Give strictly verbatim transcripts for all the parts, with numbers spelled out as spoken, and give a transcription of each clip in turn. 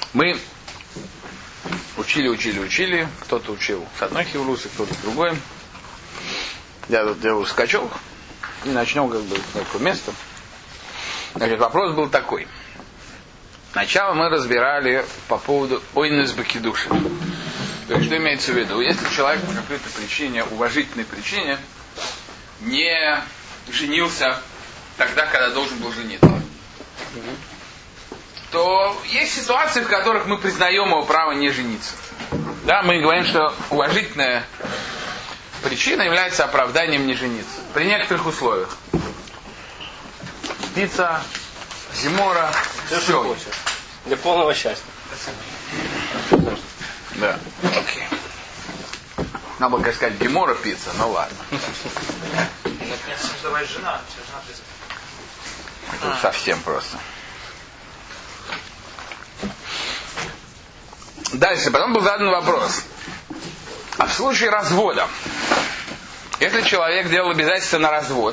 Мы учили, учили, учили. Кто-то учил с одной хеврусы, кто-то с другой. Я тут делаю скачок. И начнем как бы с такого места. Значит, вопрос был такой. Сначала мы разбирали по поводу ойнес бакидуши. То есть, что имеется в виду? Если человек по какой-то причине, уважительной причине, не женился тогда, когда должен был жениться, то есть ситуации, в которых мы признаем его право не жениться. Да, мы говорим, что уважительная причина является оправданием не жениться. При некоторых условиях. Пицца, зимора, все, все. Что хочешь. Для полного счастья. Да, окей. Надо было, конечно, сказать, гемора пицца, ну ладно. Давай жена, Это совсем просто. Дальше, потом был задан вопрос. А в случае развода, если человек делал обязательство на развод,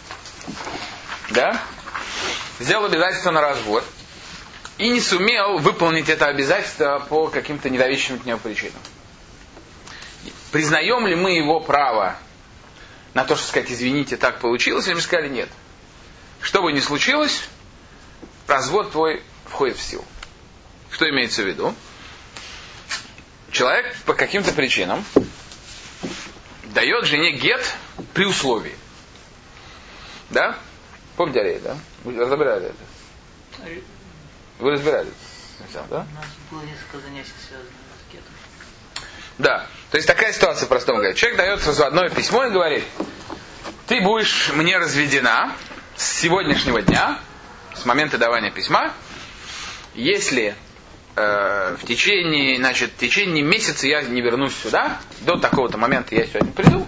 да, сделал обязательство на развод и не сумел выполнить это обязательство по каким-то недавящим к нему причинам, признаем ли мы его право на то, что сказать, извините, так получилось, или мы сказали нет. Что бы ни случилось, развод твой входит в силу. Что имеется в виду? Человек по каким-то причинам дает жене гет при условии. Да? Помните Арей, да? Вы разбирали это? Вы разбирали это? Да? У нас было несколько занятий, связанных с гетом. Да. То есть такая ситуация, простому говоря. Человек дает разводное письмо и говорит: ты будешь мне разведена с сегодняшнего дня, с момента давания письма, если э, в течение, значит, в течение месяца я не вернусь сюда, до такого-то момента я сюда не приду.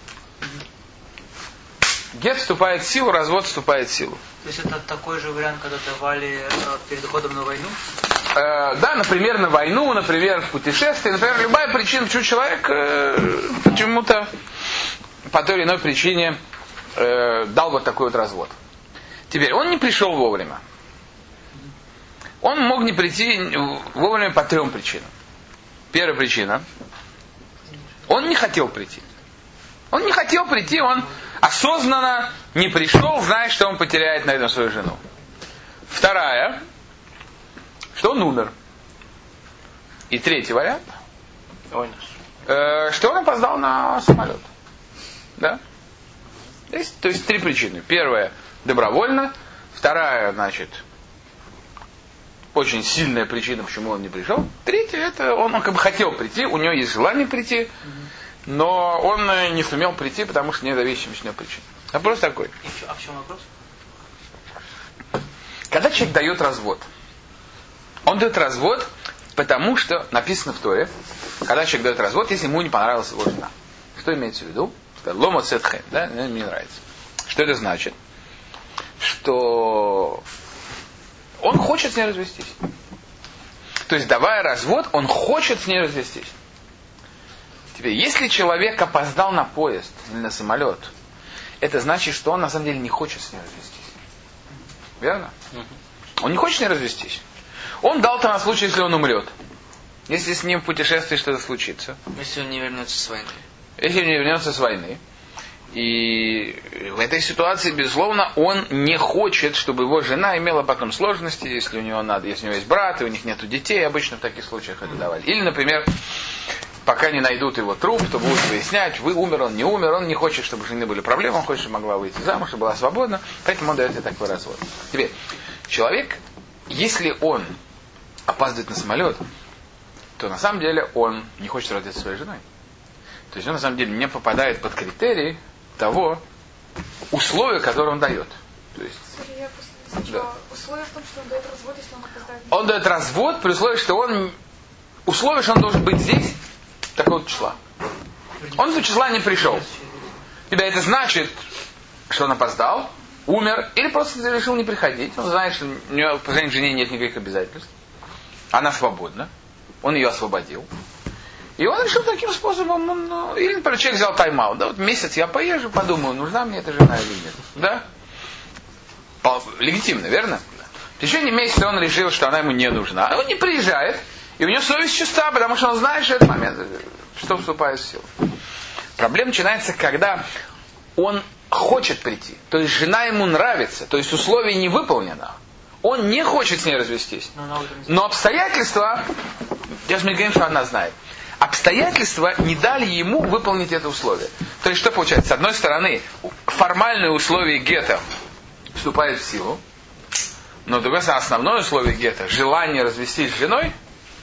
Гет вступает в силу, развод вступает в силу. То есть это такой же вариант, когда давали э, перед уходом на войну? Э, да, например, на войну, например, в путешествие, например, любая причина, почему человек э, почему-то по той или иной причине э, дал вот такой вот развод. Теперь, он не пришел вовремя. Он мог не прийти вовремя по трем причинам. Первая причина. Он не хотел прийти. Он не хотел прийти, он осознанно не пришел, зная, что он потеряет на этом свою жену. Вторая, что он умер. И третий вариант, э, что он опоздал на самолет. Да? То есть, то есть три причины. Первая, добровольно. Вторая, значит, очень сильная причина, почему он не пришел. Третья, это он, он как бы хотел прийти, у него есть желание прийти, но он не сумел прийти, потому что не зависимость от него причин. Вопрос такой. А в чем вопрос? Когда человек дает развод, он дает развод, потому что написано в Торе, когда человек дает развод, если ему не понравилась его жена. Что имеется в виду? Ломо цетхен, да, мне не нравится. Что это значит? Что он хочет с ней развестись. То есть, давая развод, он хочет с ней развестись. Теперь, если человек опоздал на поезд или на самолет, это значит, что он на самом деле не хочет с ней развестись. Верно? Он не хочет с ней развестись. Он дал-то на случай, если он умрет. Если с ним в путешествии что-то случится. Если он не вернется с войны. Если он не вернется с войны. И в этой ситуации, безусловно, он не хочет, чтобы его жена имела потом сложности, если у него надо, если у него есть брат, и у них нету детей, обычно в таких случаях это давали. Или, например, пока не найдут его труп, то будут выяснять, вы умер, он не умер, он не хочет, чтобы у жены были проблемы, он хочет, чтобы могла выйти замуж, чтобы была свободна, поэтому он дает ей такой развод. Теперь, человек, если он опаздывает на самолет, то на самом деле он не хочет родиться своей женой. То есть он на самом деле не попадает под критерии того условия, которое он дает. То есть, я просто да. Условие в том, что он дает развод, если он опоздает. Он дает развод при условии, что он условие, что он должен быть здесь такого числа. Он этого числа не пришел. Тебя это значит, что он опоздал, умер, или просто решил не приходить. Он знает, что у него по отношению к жене нет никаких обязательств. Она свободна. Он ее освободил. И он решил таким способом, он, или, например, человек взял тайм-аут, да, вот месяц я поезжу, подумаю, нужна мне эта жена или нет. Да? Легитимно, верно? течение месяца он решил, что она ему не нужна. Он не приезжает, и у него совесть чиста, потому что он знает, что это момент, что вступает в силу. Проблема начинается, когда он хочет прийти. То есть жена ему нравится, то есть условие не выполнено. Он не хочет с ней развестись. Но обстоятельства, сейчас мы говорим, что она знает, обстоятельства не дали ему выполнить это условие. То есть что получается? С одной стороны, формальные условия гетто вступают в силу, но с другой стороны, основное условие гетто, желание развестись с женой,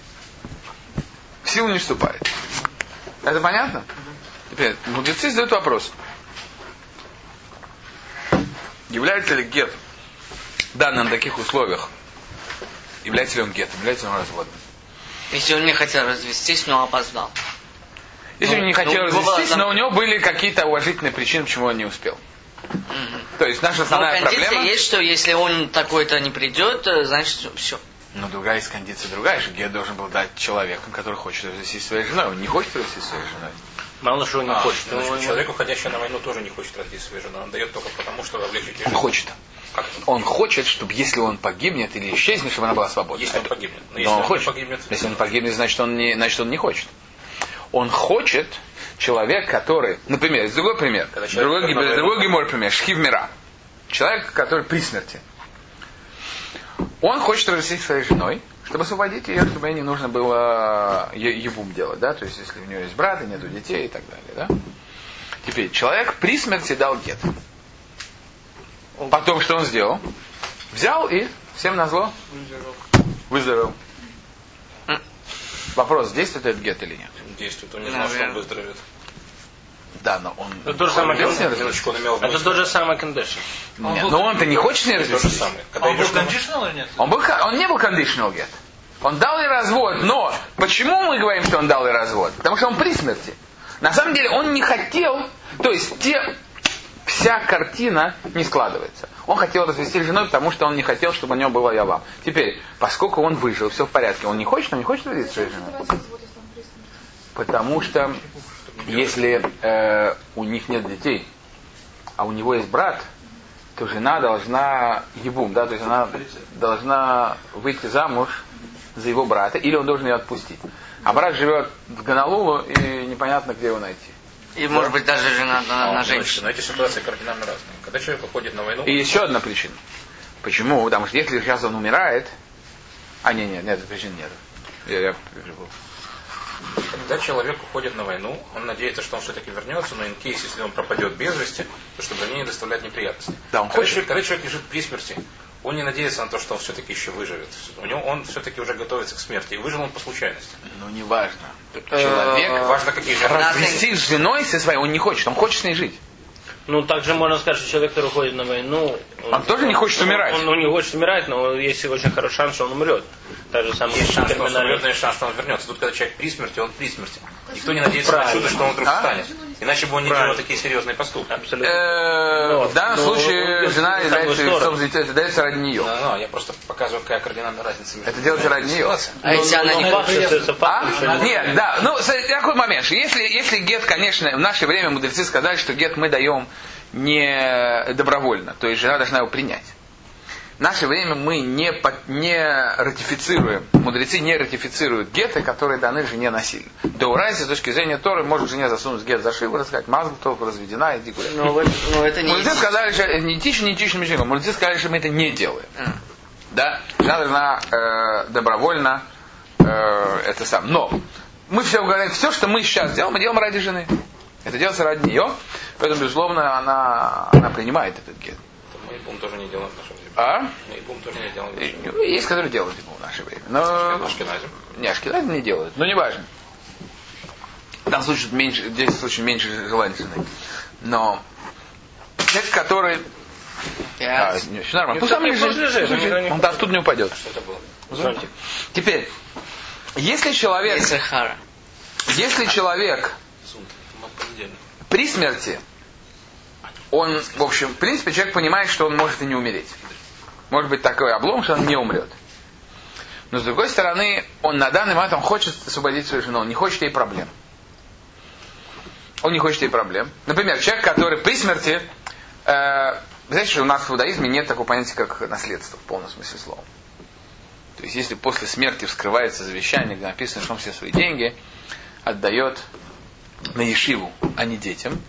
в силу не вступает. Это понятно? Теперь, мудрецы задают вопрос. Является ли гет, данный на таких условиях, является ли он гетом, является ли он разводом? Если он не хотел развестись, но опоздал. Если ну, он не хотел ну, развестись, было... но у него были какие-то уважительные причины, почему он не успел. Mm-hmm. То есть наша основная но кондиция проблема... есть, что если он такой-то не придет, значит все. Но другая есть кондиция, другая же. Гет должен был дать человеку, который хочет развестись со своей женой. Он не хочет развестись со своей женой. Мало что он не а, хочет. Но значит, человек, уходящий на войну, тоже не хочет развестись со своей женой. Он дает только потому, что облегчить жизнь. Он хочет. Как? Он хочет, чтобы если он погибнет или исчезнет, чтобы она была свободна. Если он погибнет. Но, Но если он, он хочет. Погибнет, если он погибнет, значит он не, значит он не хочет. Он хочет человек, который, например, другой пример, другой, другой гемор пример, шхив мира. Человек, который при смерти. Он хочет развестись со своей женой, чтобы освободить ее, чтобы ей не нужно было ебум делать, да, то есть если у нее есть брат и нету детей и так далее, да. Теперь, человек при смерти дал гет. Потом что он сделал? Взял и всем назло выздоровел. Вопрос, действует этот гет или нет? Действует, он не знал, что он выздоровеет. Да, но он... Это то же самое, это то же самое condition. Нет, но он-то не хочет с ней развестись. Он был conditional или нет? Он, был, он не был conditional get. Он дал ей развод, но почему мы говорим, что он дал ей развод? Потому что он при смерти. На самом деле он не хотел, то есть те, вся картина не складывается. Он хотел развестись с женой, потому что он не хотел, чтобы у него было ява. Теперь, поскольку он выжил, все в порядке, он не хочет, он не хочет развестись с своей женой. Потому что если э, у них нет детей, а у него есть брат, то жена должна ебум, да, то есть она должна выйти замуж за его брата, или он должен ее отпустить. А брат живет в Гонолулу, и непонятно, где его найти. И да? Может быть даже жена на, на женщину. Но эти ситуации кардинально разные. Когда человек уходит на войну... И еще одна причина. Почему? Потому что если сейчас он умирает... А, нет, нет, нет, причин нет. Я, я перебыл. Когда человек уходит на войну, он надеется, что он все-таки вернется, но in case, если он пропадет без вести, то чтобы мне не доставлять неприятности. Да, он когда, хочет. Человек, когда человек лежит при смерти, он не надеется на то, что он все-таки еще выживет. У него он все-таки уже готовится к смерти. И выжил он по случайности. Ну, не важно. Человек, важно, какие же развестись с женой со своей, он не хочет, он хочет с ней жить. Ну, также можно сказать, что человек, который уходит на войну... Он, он тоже не хочет умирать. Он, он не хочет умирать, но есть очень хороший шанс, что он умрет. Так же самое, есть шанс, что он умрет, но есть шанс, что он вернется. Тут, когда человек при смерти, он при смерти. Никто не надеется Правильно. на чудо, что он вдруг а? встанет. Иначе бы он не делал такие серьезные поступки. Абсолютно. В данном случае жена является ради нее. Да, я просто показываю, какая кардинальная разница. Это делается ради нее. А если она не хочет? А? Нет, да. Ну, такой момент. Если, если гет, конечно, в наше время мудрецы сказали, что гет мы даем не добровольно, то есть жена должна его принять. В наше время мы не, не ратифицируем, мудрецы не ратифицируют геты, которые даны жене насильно. До Урайса, с точки зрения Торы, может жене засунуть гет за шиворот, сказать, мазл, только разведена, иди гулять. Но, но это не мудрецы сказали, что не этично, не этично, не мудрецы сказали, что мы это не делаем. Mm. Да? Жена должна э, добровольно э, это сам. Но мы все говорим, все, что мы сейчас делаем, мы делаем ради жены. Это делается ради нее, поэтому, безусловно, она, она принимает этот гет. Мы ибум тоже не делаем в наше время. А? Мы ибум тоже не делаем в наше время. Есть, которые делают ибум в наше время. Но... Ашкеназим. Не, ашкеназим не делают, но не важно. В данном случае меньше, здесь в случае меньше желания жены. Но человек, который... А, не, все нормально. Пусть там лежит, лежит, лежит. Он оттуда не упадет. Что это было? Знаете? Теперь, если человек... Если человек... При смерти, он, в общем, в принципе, человек понимает, что он может и не умереть. Может быть такой облом, что он не умрет. Но с другой стороны, он на данный момент он хочет освободить свою жену, он не хочет ей проблем. Он не хочет ей проблем. Например, человек, который при смерти, э, Вы знаете, что у нас в иудаизме нет такого понятия, как наследство, в полном смысле слова. То есть, если после смерти вскрывается завещание, где написано, что он все свои деньги отдает на ешиву, а не детям,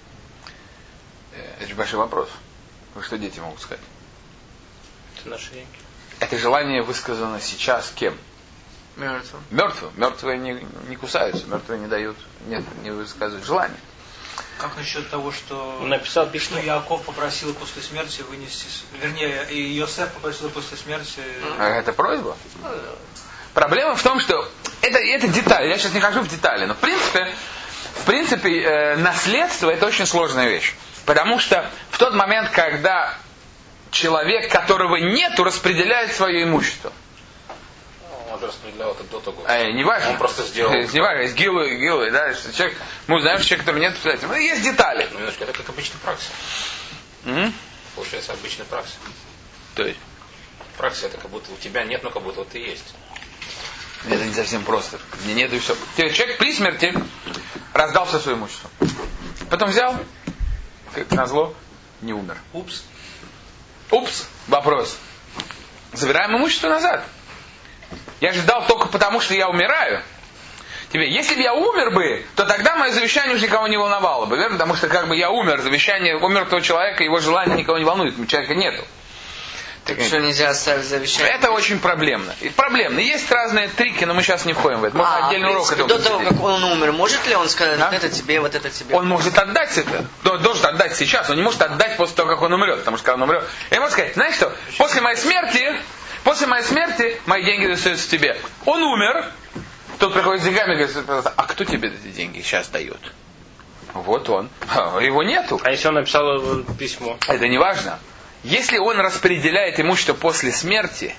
это же большой вопрос. Вы что дети могут сказать? Это наши деньги. Это желание высказано сейчас кем? Мертвым. Мертвым. Мертвые не, не кусаются, мертвые не дают, нет, не высказывают желания. Как насчет того, что, Написал письмо. что Яков попросил после смерти вынести, вернее, и Йосеф попросил после смерти... Это просьба? Проблема в том, что это, это детали. Я сейчас не хожу в детали, но в принципе, в принципе э, наследство это очень сложная вещь. Потому что в тот момент, когда человек, которого нету, распределяет свое имущество. Он же распределял это до того. Э, не важно. Он просто сделал. Э, не важно, есть гилы, гилы, да, что человек, мы знаем, что человек, которого нет, ну, есть детали. Ну, немножко, это как обычная праксия. М? Получается обычная праксия. То есть? Праксия это как будто у тебя нет, но как будто вот ты есть. Это не совсем просто. Мне нет и все. Человек при смерти раздал все свое имущество. Потом взял, как назло, не умер. Упс. Упс, вопрос. Забираем имущество назад. Я же дал только потому, что я умираю. Тебе, если бы я умер бы, то тогда мое завещание уже никого не волновало бы, верно? Потому что как бы я умер, завещание у мертвого человека, его желание никого не волнует, человека нету. Так что нельзя оставить завещание? Это очень проблемно. И проблемно. Есть разные трики, но мы сейчас не входим в это. Можно А, отдельный в урок принципе, этого до того, посвятить. как он умер, может ли он сказать, А? вот это тебе, вот это тебе? Он может отдать это. Должен отдать сейчас. Он не может отдать после того, как он умрет. Потому что когда он умрет, я могу сказать, знаешь что, после моей смерти, после моей смерти мои деньги достаются тебе. Он умер, тот приходит с деньгами и говорит, а кто тебе эти деньги сейчас дает? Вот он. Его нету. А если он написал письмо? Это не важно. Если он распределяет имущество после смерти,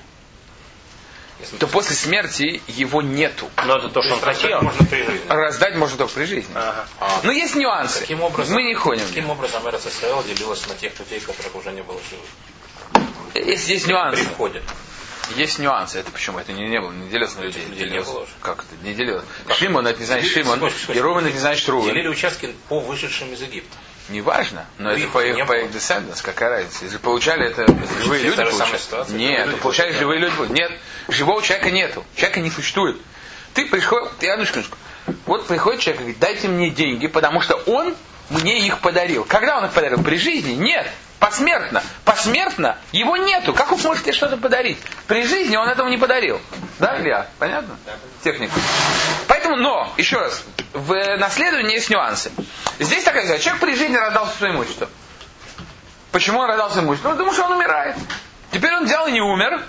то после смерти его нету. Но это то, что он хотел. Можно при жизни. Раздать можно только при жизни. Ага. Но есть нюансы. Каким образом, Мы не ходим. Каким образом Эрец Исраэль делилась на тех людей, которых уже не было живых? Есть, есть нюансы. При входе. Есть нюансы. Это почему? Это не, не было, не делилось на людей. Людей не Делилось. было уже. Как это? Не делилось. Как? Шимон, это не значит Шимон. Сколько, сколько? И Рувен, это не значит Рувен. Делили участки по вышедшим из Египта. Неважно, но Ну, это их по не их, по было. их descendants, какая разница. Если получали это живые люди, та же самая получали. ситуация, Нет, живые это люди получали получали. живые люди. Нет, живого человека нету. Человека не существует. Ты приходишь, я одну секундочку. Вот приходит человек и говорит, дайте мне деньги, потому что он мне их подарил. Когда он их подарил? При жизни? Нет. Посмертно. Посмертно его нету. Как он сможет тебе что-то подарить? При жизни он этого не подарил. Да, Илья? Понятно? Техника. Поэтому, но, еще раз, в наследовании есть нюансы. Здесь такая история. Человек при жизни раздал свое имущество. Почему он раздал свое имущество? Ну, потому что он умирает. Теперь он взял и не умер.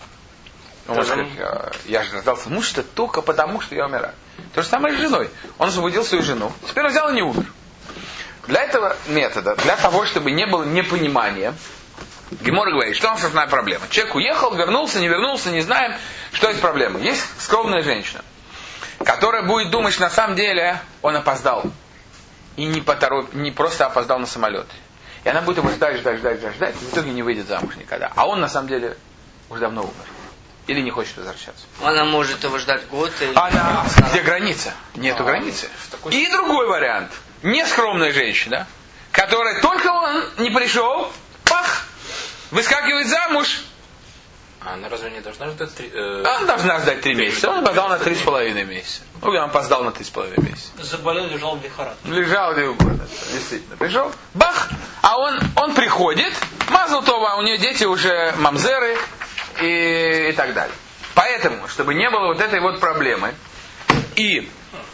Он может сказать, я, я же раздал свое имущество только потому, что я умираю. То же самое с женой. Он освободил свою жену. Теперь он взял и не умер. Для этого метода, для того, чтобы не было непонимания, Гемора говорит, что у нас основная проблема. Человек уехал, вернулся, не вернулся, не знаем, что есть проблема. Есть скромная женщина, которая будет думать, что на самом деле он опоздал. И не, потороп... не просто опоздал на самолет. И она будет его ждать, ждать, ждать, ждать, ждать, и в итоге не выйдет замуж никогда. А он на самом деле уже давно умер. Или не хочет возвращаться. Она может его ждать год. И... Она... Где граница? Нету А, границы. такой... И другой вариант. Нескромная женщина, которая только он не пришел, пах, выскакивает замуж. А она разве не должна ждать три... Э... Она должна ждать три месяца. Он опоздал на три с половиной месяца. Ну, он опоздал на три с половиной месяца. Заболел, лежал в лихорадке. Лежал где угодно. Действительно. Пришел, бах, а он, он приходит, мазал това, у нее дети уже мамзеры и, и так далее. Поэтому, чтобы не было вот этой вот проблемы, и,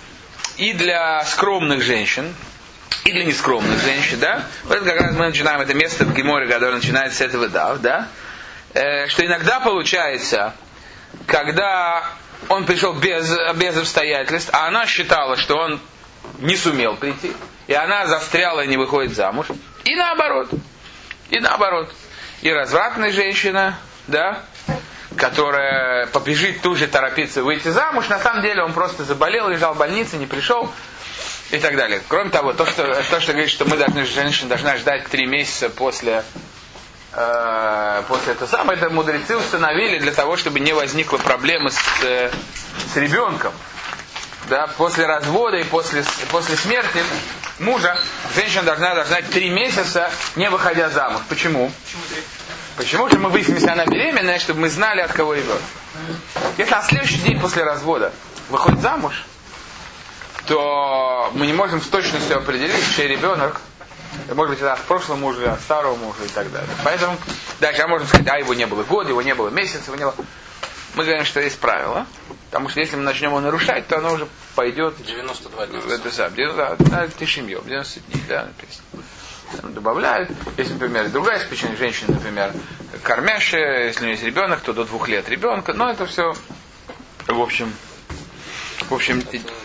и для скромных женщин, и для нескромных женщин, да, вот это как раз мы начинаем это место в Геморе, которое начинается с этого дав, да, э, что иногда получается, когда он пришел без, без обстоятельств, а она считала, что он не сумел прийти, и она застряла и не выходит замуж, и наоборот, и наоборот, и развратная женщина, да, которая побежит тут же торопиться выйти замуж, на самом деле он просто заболел, лежал в больнице, не пришел, и так далее. Кроме того, то, что, то, что говорит, что мы должны, женщина должна ждать три месяца после, э, после этого самого, это мудрецы установили для того, чтобы не возникло проблемы с, э, с ребенком. Да, после развода и после, после смерти мужа, женщина должна рожать три месяца, не выходя замуж. Почему? Почему три? Почему же мы выясним, если она беременная, чтобы мы знали, от кого ребенок? Если на следующий день после развода выходит замуж, то мы не можем с точностью определить, чей ребенок. Может быть, это от прошлого мужа, от старого мужа и так далее. Поэтому дальше можем сказать, а его не было год, его не было месяц, его не было. Мы говорим, что есть правило. Потому что если мы начнем его нарушать, то оно уже пойдет девяносто два дня. Это сам. Тишимьем, девяносто дней, да, написано. Добавляют. Если, например, другая причина, женщина, например, кормящая, если у нее есть ребенок, то до двух лет ребенка. Но это все, в общем, в общем,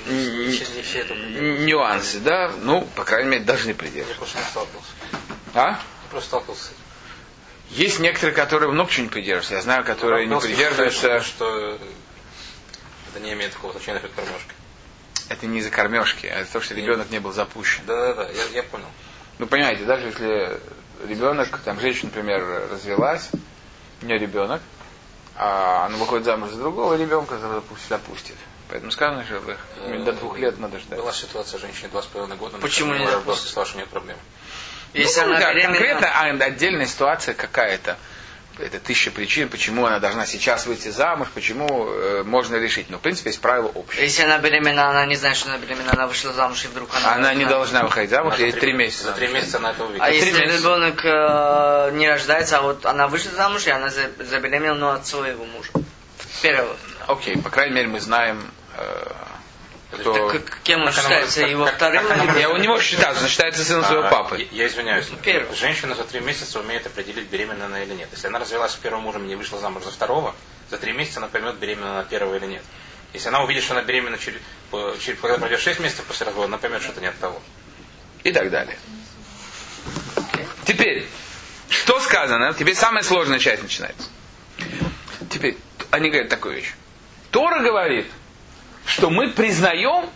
нюансы, да. Ну, по крайней мере, должны придерживаться. Я просто не сталкивался. А? Я просто сталкивался с этим. Есть некоторые, которые много чего не придерживаются. Я знаю, которые не придерживаются. Что это не имеет такого значения, как кормежка. Это не из-за кормежки, а из-за того, что ребенок не был запущен. Да-да-да, я, я понял. Ну, понимаете, даже если ребенок, там женщина, например, развелась, у нее ребенок, а она выходит замуж за другого ребенка, запустит, запустит. Поэтому сказано, что э, до двух лет надо ждать. Была ситуация женщине два с половиной года. Почему не запустит? Сказала, что нет проблем. Если ну, она да, беременна... конкретно отдельная ситуация какая-то. Это тысяча причин, почему она должна сейчас выйти замуж, почему э, можно решить. Но, в принципе, есть правило общее. Если она беременна, она не знает, что она беременна, она вышла замуж, и вдруг она... Она не должна выходить замуж, ей три месяца. За три месяца она это увидит. А если месяца. ребенок э, не рождается, а вот она вышла замуж, и она забеременела, но от своего мужа. Первого. Окей, по крайней мере, мы знаем... Э, кто... Так кем он Как считается? как, Его как, вторым? как, как, Я он не может считаться, он считается сыном а, своего папы. Я, я извиняюсь. Первый. Женщина за три месяца умеет определить, беременна она или нет. Если она развелась с первым мужем и не вышла замуж за второго, за три месяца она поймет, беременна она первого или нет. Если она увидит, что она беременна через, через, когда пройдет шесть месяцев после развода, она поймет, что это не от того. И так далее. Теперь, что сказано? Теперь самая сложная часть начинается. Теперь, они говорят такую вещь. Тора говорит, что мы признаем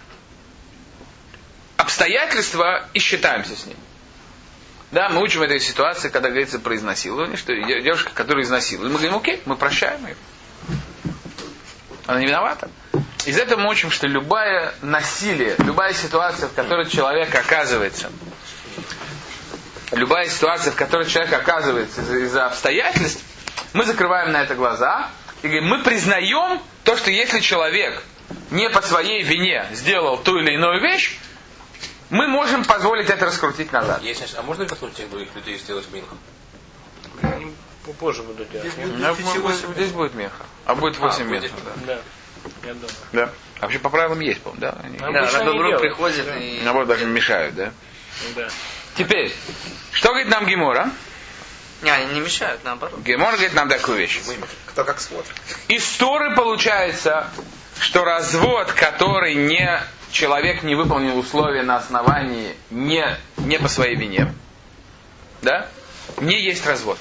обстоятельства и считаемся с ним. Да, мы учим этой ситуации, когда говорится про изнасилование, что девушка, которая изнасилует, мы говорим, окей, мы прощаем ее. Она не виновата. Из этого мы учим, что любое насилие, любая ситуация, в которой человек оказывается, любая ситуация, в которой человек оказывается из- из-за обстоятельств, мы закрываем на это глаза и говорим, мы признаем то, что если человек не по своей вине сделал ту или иную вещь, мы можем позволить это раскрутить назад. Есть, а можно ли позволить этих двоих людей сделать минху? Они попозже будут делать. Да, будет- здесь будет меха. А будет восемь будет метров. Да. Да, я думаю. Да. А вообще по правилам есть, по-моему, да? Они, Да, Да, на они добро делают, приходят да. и... наоборот, даже мешают, да? Да. Теперь, что говорит нам Гемора? Не, они не мешают, наоборот. Гемора говорит нам такую вещь. Кто как смотрит. Из Торы получается, что развод, который не человек не выполнил условия на основании не, не по своей вине, да, не есть развод.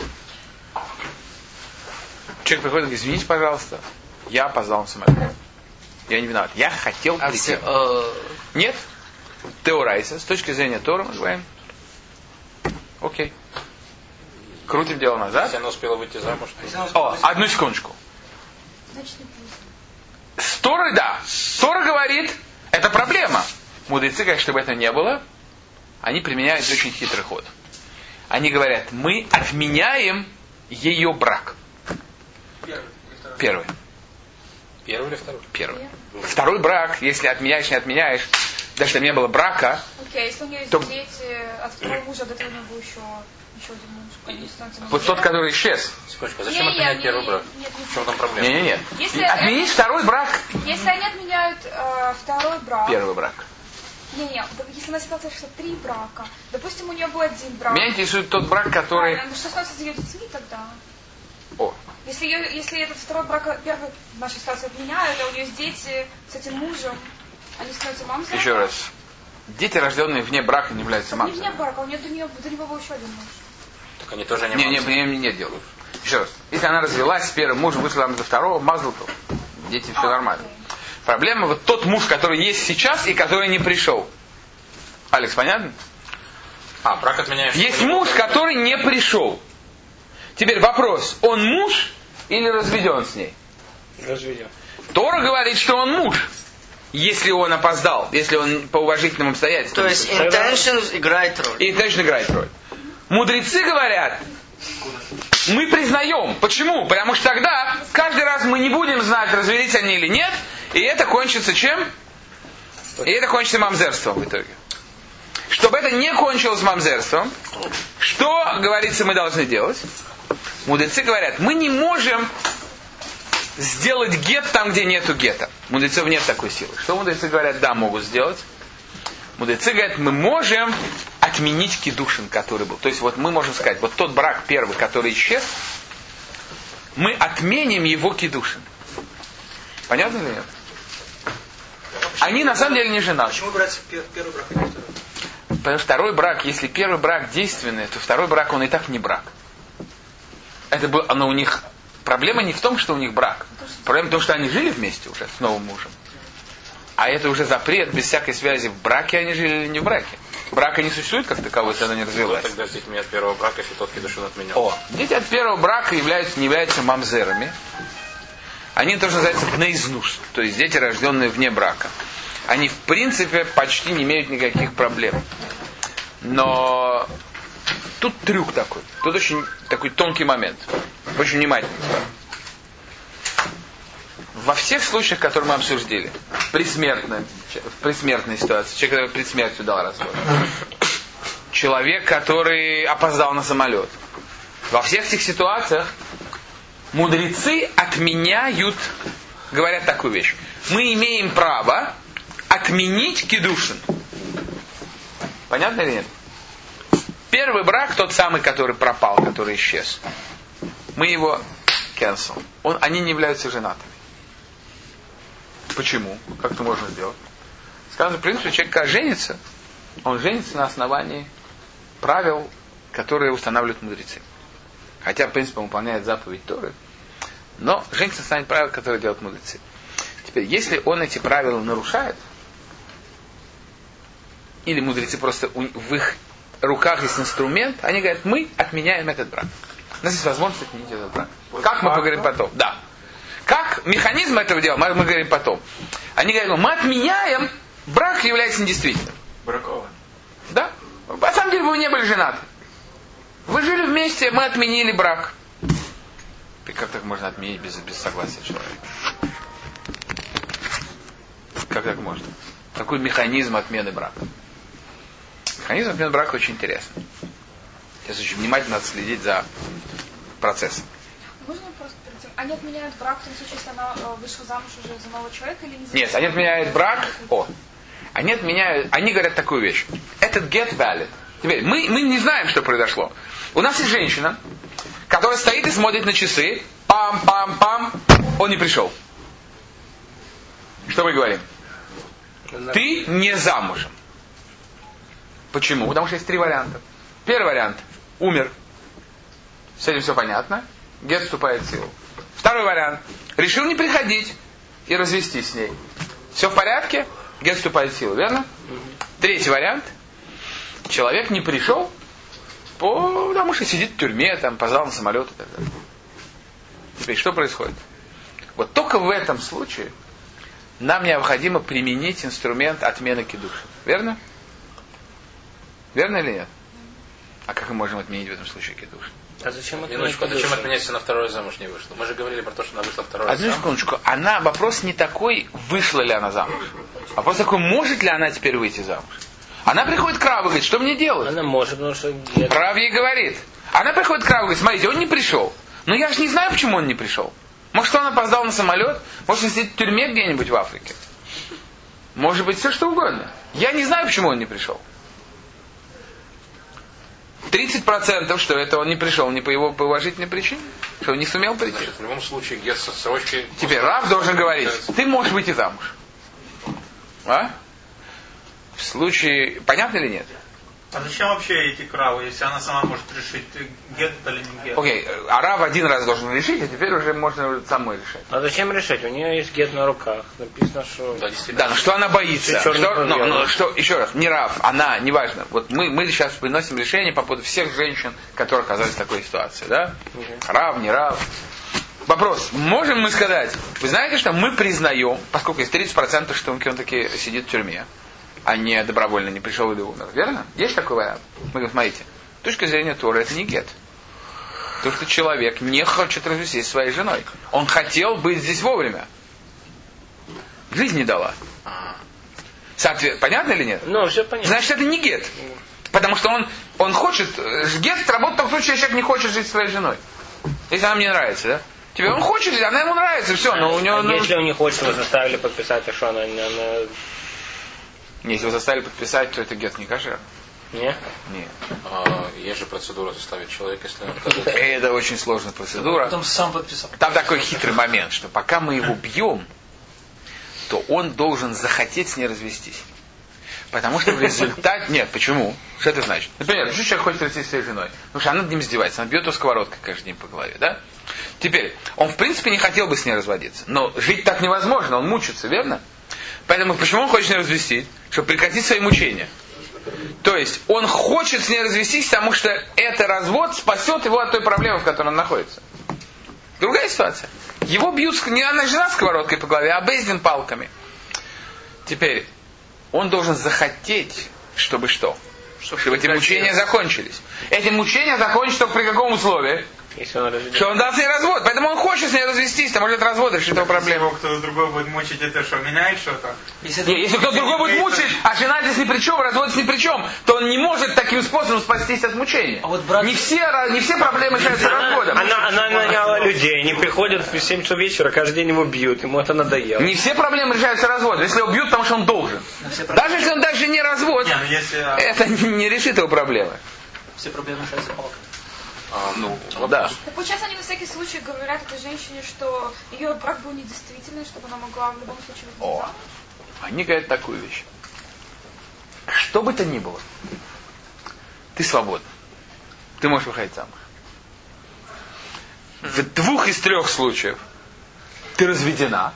Человек приходит и говорит, извините, пожалуйста, я опоздал на самолет. Я не виноват. Я хотел А прийти. все, э, Нет. Теорайса, с точки зрения Тора, мы говорим, окей. Крутим дело назад. Если она успела выйти замуж, то... О, одну секундочку. Значит, не будет. С Торой, да. Тора говорит, это проблема. Мудрецы говорят, чтобы это не было, они применяют очень хитрый ход. Они говорят, мы отменяем ее брак. Первый. Первый или второй? Первый. Второй брак, если отменяешь, не отменяешь, даже если не было брака, Окей, а если у нее есть То- дети от второго мужа, до этого у нее был еще, еще один муж, они становятся вот тот, который исчез. Секундочку, а зачем Не, не, отменять не, первый не, брак? нет, не В чем там проблема? Не-не-не. Если Отменить второй брак. Если они отменяют э, второй брак, Первый брак. не-не, да, если она ситуация, что три брака, допустим, у нее был один брак, Меня интересует тот брак, который... правильно, ну что становится с ее детьми тогда? О, Если, ее, если этот второй брак, первый в нашей ситуации отменяют, а у нее есть дети с этим мужем, они становятся мамой. еще раз. Дети, рожденные вне брака, не являются Не вне мамой. брака, у нее до, нее до него был еще один муж. Так они тоже не Не, не, мамцы. не, не, не делают. Еще раз. Если она развелась с первым мужем, вышла замуж за второго, мазлтов. Дети, все А, нормально. окей. Проблема вот тот муж, который есть сейчас и который не пришел. Алекс, понятно? А, брак отменяешь. Есть муж, который не пришел. Теперь вопрос, он муж или разведен с ней? разведем. Тора говорит, что он муж. если он опоздал, если он по уважительным обстоятельствам. То есть intentions играет роль. И intention играет роль. Мудрецы говорят, мы признаем. Почему? Потому что тогда каждый раз мы не будем знать, развелись они или нет, и это кончится чем? И это кончится мамзерством в итоге. Чтобы это не кончилось мамзерством, что, говорится, мы должны делать? Мудрецы говорят, мы не можем сделать гет там, где нету гета. Мудрецов нет такой силы. Что мудрецы говорят, да, могут сделать? Мудрецы говорят, мы можем отменить кидушин, который был. То есть вот мы можем сказать, вот тот брак первый, который исчез, мы отменим его кидушин. Понятно или нет? Они на самом деле не женаты. Почему брать первый брак, а не второй? Потому что второй брак, если первый брак действенный, то второй брак, он и так не брак. Это было, оно у них... Проблема не в том, что у них брак. Проблема в том, что они жили вместе уже с новым мужем. А это уже запрет, без всякой связи, в браке они жили или не в браке. Брака не существует как таковой, если она не развелась. Кто тогда с детьми от первого брака, если тот кидушин отменял? О, дети от первого брака являются, не являются мамзерами. Они тоже называются бнейзнуш, то есть дети, рожденные вне брака. Они, в принципе, почти не имеют никаких проблем. Но тут трюк такой. Тут очень такой тонкий момент. Очень внимательно. Во всех случаях, которые мы обсудили, присмертной, в присмертной ситуации, человек, который при смерти дал развод, человек, который опоздал на самолет, во всех этих ситуациях мудрецы отменяют, говорят такую вещь. Мы имеем право отменить кидушин. Понятно или нет? Первый брак, тот самый, который пропал, который исчез. Мы его cancel. Он, они не являются женатыми. Почему? Как это можно сделать? Сказано, в принципе, человек, когда женится, он женится на основании правил, которые устанавливают мудрецы. Хотя, в принципе, он выполняет заповедь Торы, но женится на основании правил, которые делают мудрецы. Теперь, если он эти правила нарушает, или мудрецы просто в их руках есть инструмент, они говорят, мы отменяем этот брак. У нас есть возможность отменить этот брак. Как мы поговорим потом? Да. Как механизм этого дела, мы, мы говорим потом. Они говорят, мы отменяем, брак является недействительным. Бракован. Да. На самом деле вы не были женаты. Вы жили вместе, мы отменили брак. И как так можно отменить без, без согласия человека? Как так можно? Какой механизм отмены брака? Механизм отмены брака очень интересный. Сейчас очень внимательно надо следить за процессом. Можно просто перед тем, они отменяют брак в том случае, если она э, вышла замуж уже за нового человека или не за... Нет, они отменяют брак. О, они отменяют, они говорят такую вещь. Этот get valid. Теперь, мы, мы не знаем, что произошло. У нас есть женщина, которая стоит и смотрит на часы. Пам-пам-пам. Он не пришел. Что мы говорим? Ты не замужем. Почему? Потому что есть три варианта. Первый вариант. Умер. С этим все понятно. Гет вступает в силу. Второй вариант. Решил не приходить и развестись с ней. Все в порядке? Гет вступает в силу, верно? Третий вариант. Человек не пришел, потому что сидит в тюрьме, там, позвал на самолет и так далее. Теперь что происходит? Вот только в этом случае нам необходимо применить инструмент отмены кидуша. Верно? Верно или нет? А как мы можем отменить в этом случае кидуш? А зачем отменять? Минуточку, зачем отменять, если она второй замуж не вышла? Мы же говорили про то, что она вышла второй Одну замуж. секундочку. Она, вопрос не такой, вышла ли она замуж. Вопрос такой, может ли она теперь выйти замуж. Она приходит к Раву и говорит, что мне делать? Она может, потому что... Рав ей говорит. Она приходит к Раву и говорит, смотрите, он не пришел. Но я же не знаю, почему он не пришел. Может, он опоздал на самолет? Может, он сидит в тюрьме где-нибудь в Африке? Может быть, все что угодно. Я не знаю, почему он не пришел. тридцать процентов, что это он не пришел не по его по уважительной причине, что он не сумел прийти. Значит, в любом случае, гет со срочкой... Теперь Рав должен говорить, ты можешь выйти замуж. А? В случае... Понятно или нет? А зачем вообще идти к Раву, если она сама может решить, гет это или не гет? Окей, а Рав один раз должен решить, а теперь уже можно самой решать. А зачем решать? У нее есть гет на руках. Написано, что... Да, действительно. Да, но что она боится? Что, Что, не ну, ну, что, еще раз, не Рав, она, неважно. Вот мы, мы сейчас приносим решение по поводу всех женщин, которые оказались в такой ситуации, да? Угу. Рав, не Рав. Вопрос. Можем мы сказать, вы знаете, что мы признаем, поскольку есть тридцать процентов, что он таки сидит в тюрьме, а не добровольно не пришел или умер. Верно? Есть такой вариант? Мы говорим, смотрите, с точки зрения Торы это не гет. То, что человек не хочет развестись с своей женой. Он хотел быть здесь вовремя. Жизнь не дала. Соответ... Понятно или нет? Ну, все понятно. Значит, это не гет. Потому что он, он хочет... Гет работает в том случае, если человек не хочет жить с своей женой. Если она мне нравится, да? Тебе он хочет, она ему нравится, все. Но у него, а ну... если он не хочет, его заставили подписать, а что она... она... Если его заставили подписать, то это гет не кошер. Не? Нет. А, есть же процедура заставить человека, если он отказывается. Это очень сложная процедура. Потом сам подписал. Там такой хитрый момент, что пока мы его бьем, то он должен захотеть с ней развестись. Потому что в результате... Нет, почему? Что это значит? Например, почему человек хочет развестись с своей женой? Потому что она над ним издевается, она бьет его сковородкой каждый день по голове, да? Теперь, он в принципе не хотел бы с ней разводиться. Но жить так невозможно, он мучится, верно? Поэтому почему он хочет с ней развестись? Чтобы прекратить свои мучения. То есть, он хочет с ней развестись, потому что это развод спасет его от той проблемы, в которой он находится. Другая ситуация. Его бьют, не она жена сковородкой по голове, а Бейздин палками. Теперь, он должен захотеть, чтобы что? Чтобы, чтобы эти мучения закончились. Эти мучения закончатся только при каком условии? Если он разведет. Что он даст ей развод. Поэтому он хочет с ней развестись, там может развод решить эту проблему. Если кто-то другой будет мучить, это что, меняет что-то? Если, Не, если кто-то другой будет мучить, а жена здесь ни при чем, развод здесь ни при чем, то он не может таким способом спастись от мучения. А вот брат... не, все, не все проблемы решаются разводом. Она, она наняла людей, они приходят в семь часов вечера, каждый день его бьют, ему это надоело. Не все проблемы решаются разводом. Если его бьют, потому что он должен. Даже если он даже не развод, Не, ну если... это не решит его проблемы. Все проблемы решаются палками. А, ну, Да. Так получается, они на всякий случай говорят этой женщине, что ее брак был недействительный, чтобы она могла в любом случае выйти О, замуж. они говорят такую вещь. Что бы то ни было, ты свободна. Ты можешь выходить замуж. В двух из трех случаев ты разведена.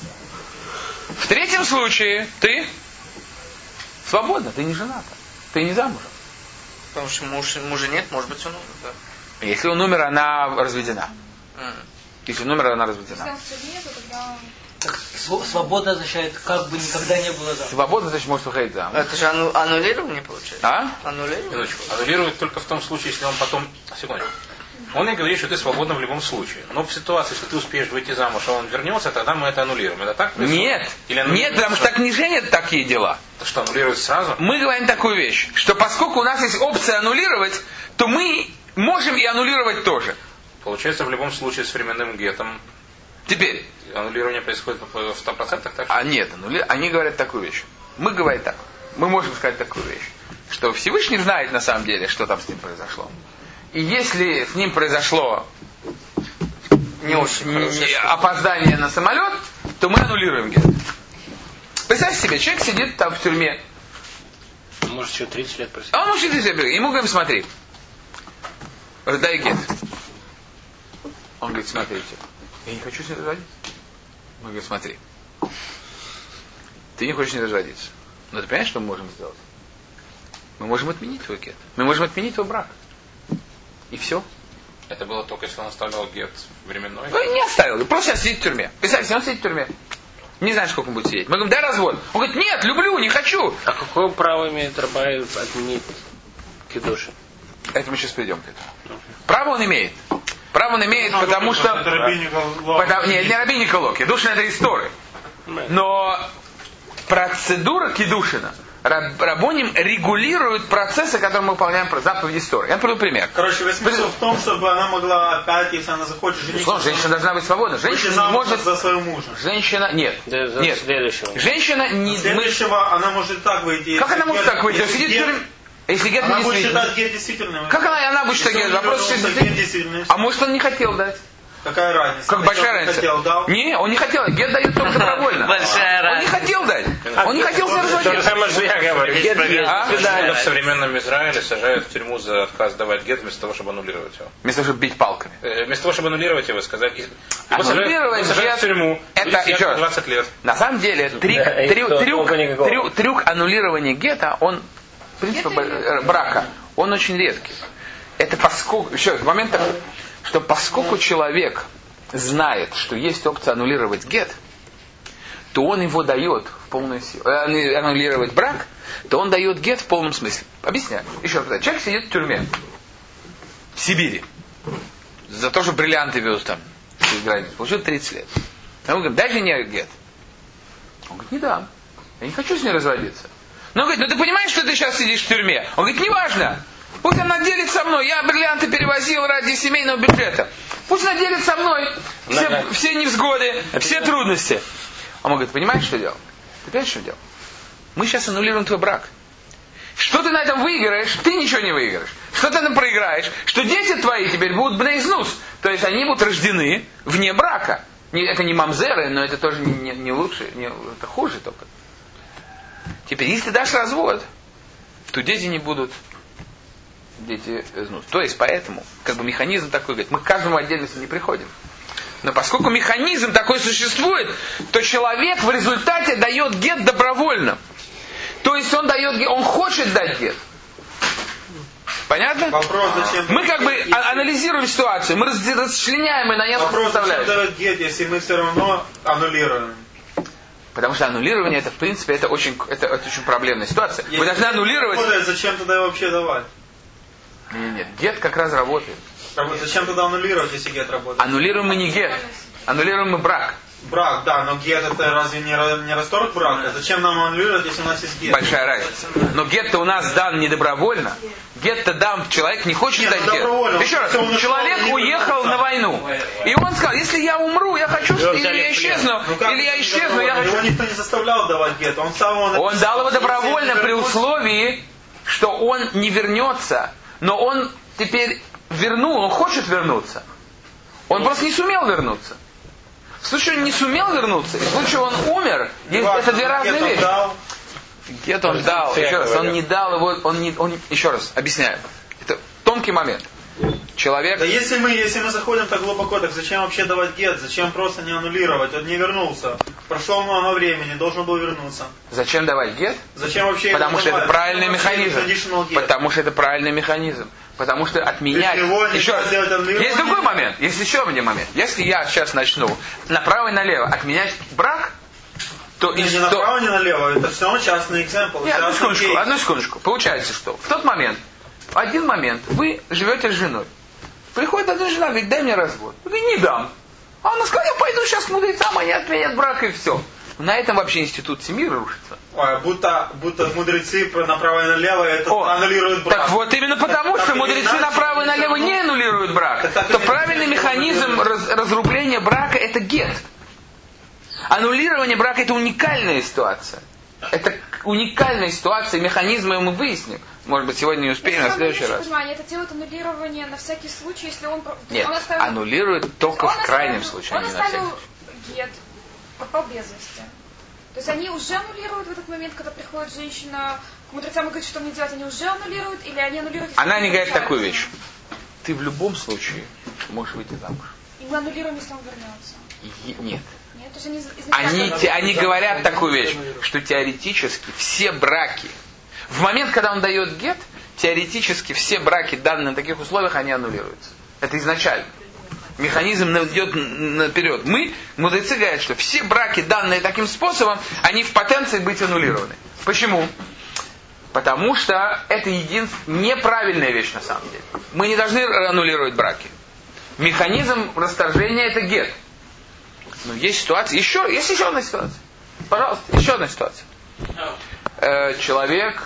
В третьем случае ты свободна, ты не жената. Ты не замужем. Потому что муж, мужа нет, может быть, он умер, да. Если он умер, она разведена. Mm. Если он умер, она Если разведена. он в тюрьме, то тогда... Так, свобода означает, как бы никогда не было замуж. Свободно, значит, может выходить замуж. Это же анну- аннулирование получается. А? Аннулирование? Минуточку. Аннулирует только в том случае, если он потом... Секундочку. Он и говорит, что ты свободна в любом случае. Но в ситуации, что ты успеешь выйти замуж, а он вернется, тогда мы это аннулируем. Это так происходит? Нет. Или Нет, потому что так не женят такие дела. Это что, аннулируют сразу? Мы говорим такую вещь, что поскольку у нас есть опция аннулировать, то мы можем и аннулировать тоже. Получается, в любом случае с временным гетом Теперь, аннулирование происходит в сто процентов, так? а нет, аннули... они говорят такую вещь. Мы говорим так. Мы можем сказать такую вещь, что Всевышний знает на самом деле, что там с ним произошло. И если с ним произошло Не очень не- хорошо. не- опоздание на самолет, то мы аннулируем гет. Представьте себе, человек сидит там в тюрьме. Может, еще тридцать лет просить. А он учит себе, ему говорим, смотри, дай гет. Он говорит, смотрите, я не хочу с ней разводиться. Он говорит, смотри, ты не хочешь с ней разводиться. Но ты понимаешь, что мы можем сделать? Мы можем отменить твой гет. Мы можем отменить твой брак. И все. Это было только, если он оставлял гет временной? Ну, не оставил. Просто сейчас сидит в тюрьме. Представьте, он сидит в тюрьме. Не знаю, сколько он будет сидеть. Мы говорим, дай развод. Он говорит, нет, люблю, не хочу. А какое право имеет Рабай отменить кидуши? Это мы сейчас придем к этому. Право он имеет. Право он имеет, потому что... Это рабиника Локи. Потому- Нет, не рабиника Локи. Душина это история. Но процедура кидушина. Раб- Рабоним регулируют процессы, которые мы выполняем про заповеди истории. Я приведу пример. Короче, весь смысл в том, чтобы она могла опять, если она захочет жениться, Словом, женщина должна быть свободна. выйти Женщина не замуж может... за своего мужа. Женщина... Нет. Да, за Нет. следующего. Женщина не... мы- Следующего она может так выйти. Как если она может гет- так выйти? если Сидит в гет- тюрьме. Если гет Она не будет действительно. считать гет действительным. Как она, она будет считать Если гет? он Вопрос, вернулся, что... гет действительный. А может он не хотел дать? Какая разница? Как большая Хотел, разница. Хотел, дал. Не, он не хотел. Гет дает только добровольно. Большая Он не разница. хотел дать. Он не хотел с ней То же разводиться. самое, что я говорю. Гет есть. А? Почему в современном Израиле сажают в тюрьму за отказ давать гет вместо того, чтобы аннулировать его? Вместо того, чтобы бить палками. Э, Вместо того, чтобы аннулировать его, сказать... Его Аннулировать сажают- сажают гет- в тюрьму, это будет сидеть еще раз. двадцать лет. На самом деле, трик, Да, и трю- что, трюк, толку никакого. трюк, трюк аннулирования гета, он, в принципе, Гет или б- брака, он очень редкий. Это поскольку, еще раз, момент такой, что поскольку человек знает, что есть опция аннулировать гет, то он его дает в полную силу. Э, аннулировать брак, то он дает гет в полном смысле. Объясняю. Еще раз. Человек сидит в тюрьме. В Сибири. За то, что бриллианты вез там. Получил тридцать лет. А он говорит, дай жене гет. Он говорит, не дам. Я не хочу с ней разводиться. Но он говорит, ну ты понимаешь, что ты сейчас сидишь в тюрьме? Он говорит, неважно. Пусть она делит со мной. Я бриллианты перевозил ради семейного бюджета. Пусть она делит со мной все, все невзгоды, все трудности. Он говорит, понимаешь, что делать? Ты понимаешь, что делать? Мы сейчас аннулируем твой брак. Что ты на этом выиграешь, ты ничего не выиграешь. Что ты на этом проиграешь? Что дети твои теперь будут бнейзнус. То есть они будут рождены вне брака. Это не мамзеры, но это тоже не, не, не лучше, не, это хуже только. Теперь, если ты дашь развод, то дети не будут дети знус. То есть, поэтому, как бы механизм такой, говорит, мы к каждому отдельности не приходим. Но поскольку механизм такой существует, то человек в результате дает гет добровольно. То есть он дает гет, он хочет дать гет. Понятно? Вопрос, зачем... Мы как бы анализируем ситуацию, мы расчленяем и на несколько составляющих. Вопрос, зачем дает гет, если мы все равно аннулируем? Потому что аннулирование, это в принципе, это очень, это, это очень проблемная ситуация. Если вы должны аннулировать... Работает, зачем тогда вообще давать? Нет, нет, гет как раз работает. Зачем тогда аннулировать, если гет работает? Аннулируем мы не гет, аннулируем мы брак. Брак, да, но гет это разве не, не расторг брака? Зачем нам аннулировать, если у нас есть гет? Большая разница. Но гет-то у нас дан не добровольно. Гет-то дан, человек не хочет Нет, дать гет. Еще раз, человек уехал на войну. И он сказал, если я умру, я хочу, или я исчезну, ну, или я исчезну, я хочу... Его никто не заставлял давать гет. Он сам его Он дал его добровольно при условии, что он не вернется. Но он теперь вернул, он хочет вернуться. Он просто не сумел вернуться. В случае он не сумел вернуться, и в случае он умер, есть, это две разные вещи. Гет он дал, еще раз, он не дал его, он не, он, еще раз, объясняю. Это тонкий момент. Человек... Да если мы, если мы заходим так глубоко, так зачем вообще давать гет? Зачем просто не аннулировать? Он не вернулся. Прошло много времени, должен был вернуться. Зачем давать гет? Зачем вообще Потому что это правильный механизм. Потому что это правильный механизм. Потому что отменять... Еще раз, есть другой момент, есть еще один момент. Если я сейчас начну направо и налево отменять брак, то... Не, и не что... направо, не налево, это все равно частный экземпл. Нет, одну секундочку, одну секундочку. Получается, что в тот момент, в один момент, вы живете с женой. Приходит одна жена, говорит, дай мне развод. Вы говорите, не дам. А она сказала, я пойду сейчас к мудрецам, они отменят брак и все. На этом вообще институт семьи рушится. Ой, будто, будто мудрецы направо и налево это О, аннулируют брак. Так вот именно потому, так, что так мудрецы иначе, направо и налево не аннулируют брак, так, так, то так, правильный так, механизм раз, разрубления брака это гет. Аннулирование брака это уникальная ситуация. Это уникальная ситуация, механизмы мы выясним. Может быть, сегодня не успеем, а в следующий раз. Понимание, это делает аннулирование на всякий случай, если он... Нет, он оставил... аннулирует только он в крайнем оставил, случае, а он не на всякий оставил случай. гет, попал без вести. То есть они уже аннулируют в этот момент, когда приходит женщина к мудрецам и говорит, что мне делать, они уже аннулируют, или они аннулируют... Она не говорит такую вещь. Ты в любом случае можешь выйти замуж. И мы аннулируем, если он вернется. И, нет. Нет, то есть они изначально... Они, те, они говорят такую вещь, что теоретически все браки, в момент, когда он дает гет, теоретически все браки, данные на таких условиях, они аннулируются. Это изначально. Механизм идет наперед. Мы, мудрецы, говорят, что все браки, данные таким способом, они в потенции быть аннулированы. Почему? Потому что это единственная неправильная вещь на самом деле. Мы не должны аннулировать браки. Механизм расторжения это гет. Но есть ситуация, еще, есть еще одна ситуация. Пожалуйста, еще одна ситуация. Э, человек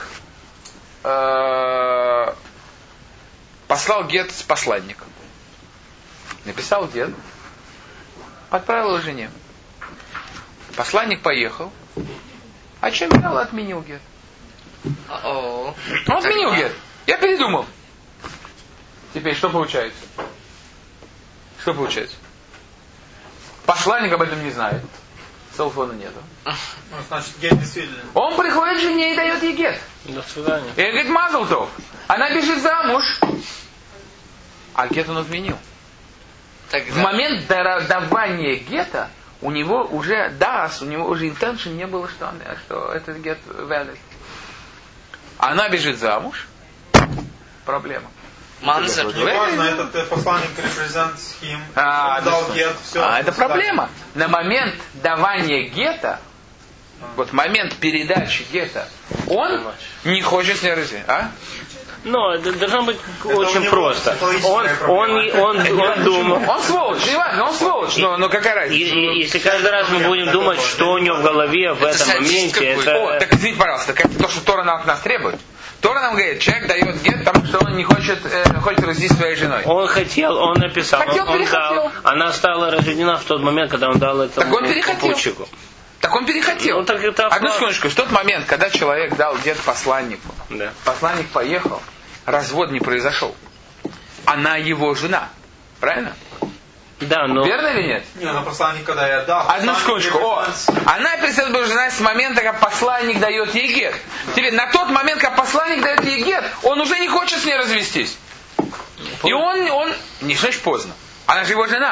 э, послал гет с посланником. Написал гет, отправил жене. Посланник поехал, а чем взял, отменил гет. О-о. Он отменил гет. Я передумал. Теперь что получается? Что получается? Посланник об этом не знает. Телефона нету. Ну, значит, гет действительно. Он приходит к жене и дает ей гет. До свидания. И говорит, мазал тов. Она бежит замуж. А гет он отменил. Тогда... В момент давания гета у него уже, да, у него уже intention не было, что, он, что этот гет valid. Она бежит замуж. Проблема. Мамзер. Не важно, этот э, посланник represents him. А, Он дал да. гет, все. А это проблема. На момент давания гета, вот момент передачи гета, он не хочет с ней развить. А? Но это должно быть Это у очень него просто. психологическая Он, проблема. он, он, он думал. Он сволочь, не важно, он сволочь, но, но какая разница? И- и- Если каждый раз мы будем думать, что у него в голове в этом моменте, О, это... так извините, пожалуйста, как то, что Тора нам от нас требует. Тора нам говорит, человек дает гет, потому что он не хочет, э, хочет развестись своей женой. Он хотел, он написал, Хотел, он, он перехотел. дал. Она стала разведена в тот момент, когда он дал этому Так он перехотел. попутчику. Так он перехотел. Ну, так это Одну факт. секундочку, в тот момент, когда человек дал гет посланнику, Да. посланник поехал, развод не произошел. Она его жена. Правильно? Да, но... Верно или нет? Не, на посланник, когда я дал. Одну посланник секундочку. О, represents- она перестает быть женой с момента, как посланник дает ей гет. Теперь на тот момент, как посланник дает ей гет, он уже не хочет с ней развестись. И он, он, не значит поздно. Она же его жена.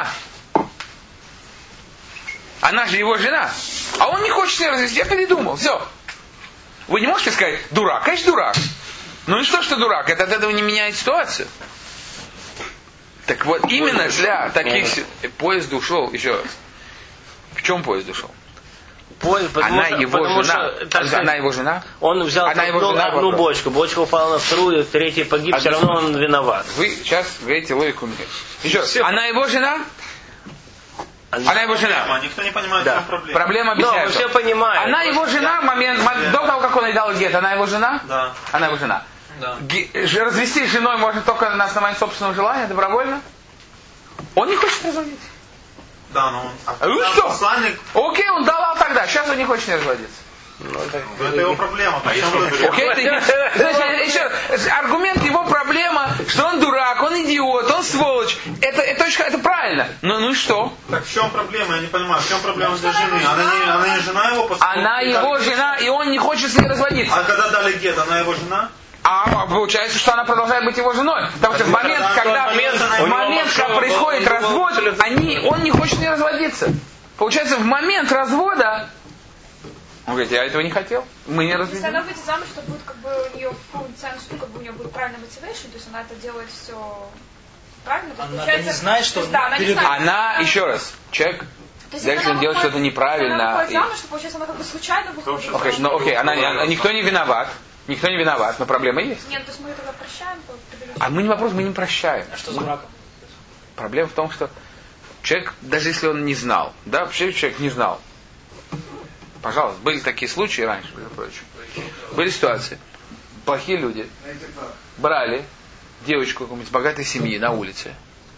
Она же его жена. А он не хочет с ней развестись. Я передумал. Все. Вы не можете сказать, дурак. Конечно, дурак. Ну и что, что дурак? Это от этого не меняет ситуацию. Так вот, именно для таких... си- Поезд ушел, еще раз. В чем поезд ушел? Понял, потому Она что- его потому жена. что, так Она сказать, его жена? Он взял Она его толкнул жена, одну вопрос. бочку, бочка упала на вторую, третий погиб, Одну все равно он виноват. Вы сейчас говорите логику мне. Еще раз. Все. Она его жена? Она его жена. Проблема. Никто не понимает, Да. в чем проблема. Проблема Но мы объясняется. все понимаем. Она его жена в момент, мо- до того, как он ей дал гет, она его жена? Да. Она его жена. Да. Ге- ж- Развестись с женой можно только на основании собственного желания, добровольно? Он не хочет разводиться. Да, но он... А вы Там что? посланник, Окей, он давал тогда, сейчас он не хочет с ней разводиться. это его проблема. Причем если вы- Окей, это не- Значит, еще раз, аргумент его проблема, что он дурак, он идиот, он сволочь. Это, это, очень- это правильно. Ну, ну и что? Так в чем проблема? Я не понимаю. В чем проблема для жены? Она не, она не жена его? поскольку- Она его как- жена, и он не хочет с ней разводиться. А когда дали гет, она его жена? А получается, что она продолжает быть его женой. Потому что в момент, Да, когда, в момент, в у него момент, машина когда происходит была, развод, он думал, они, он не хочет с ней разводиться. Получается, в момент развода, он говорит, я этого не хотел, мы не Если она разведем. выйдет замуж, то будет как бы у нее full sense, что как бы у нее будет правильный мотивация, то есть она это делает все правильно. То есть, Она получается, не знает, что то есть, да, она не перед- знает. Она, еще раз, человек, То есть, дальше если он она делает выходит- что-то неправильно. Если она выходит и- замуж, то получается она как бы случайно выходит. Окей, ну окей, она, она- никто не виноват, никто не виноват, но проблема есть. Нет, то есть мы ее тогда прощаем. по определению. А мы не вопрос, мы не прощаем. А что с Мы- браком? Проблема в том, что человек, даже если он не знал, да, вообще человек не знал. Пожалуйста, были такие случаи раньше, между прочим. Были ситуации. Плохие люди брали девочку какой-нибудь богатой семьи на улице,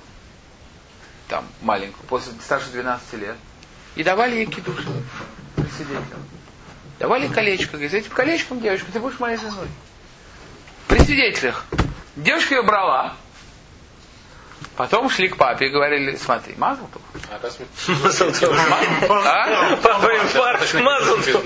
там, маленькую, после старше двенадцати лет, и давали ей кидуш при свидетелях. Давали колечко, говорит, этим колечком, девочка, ты будешь моей женой. При свидетелях. Девушка ее брала, потом шли к папе и говорили, смотри, мазал тут? А, раз мы- А? Папа инфаркт, мазал тут.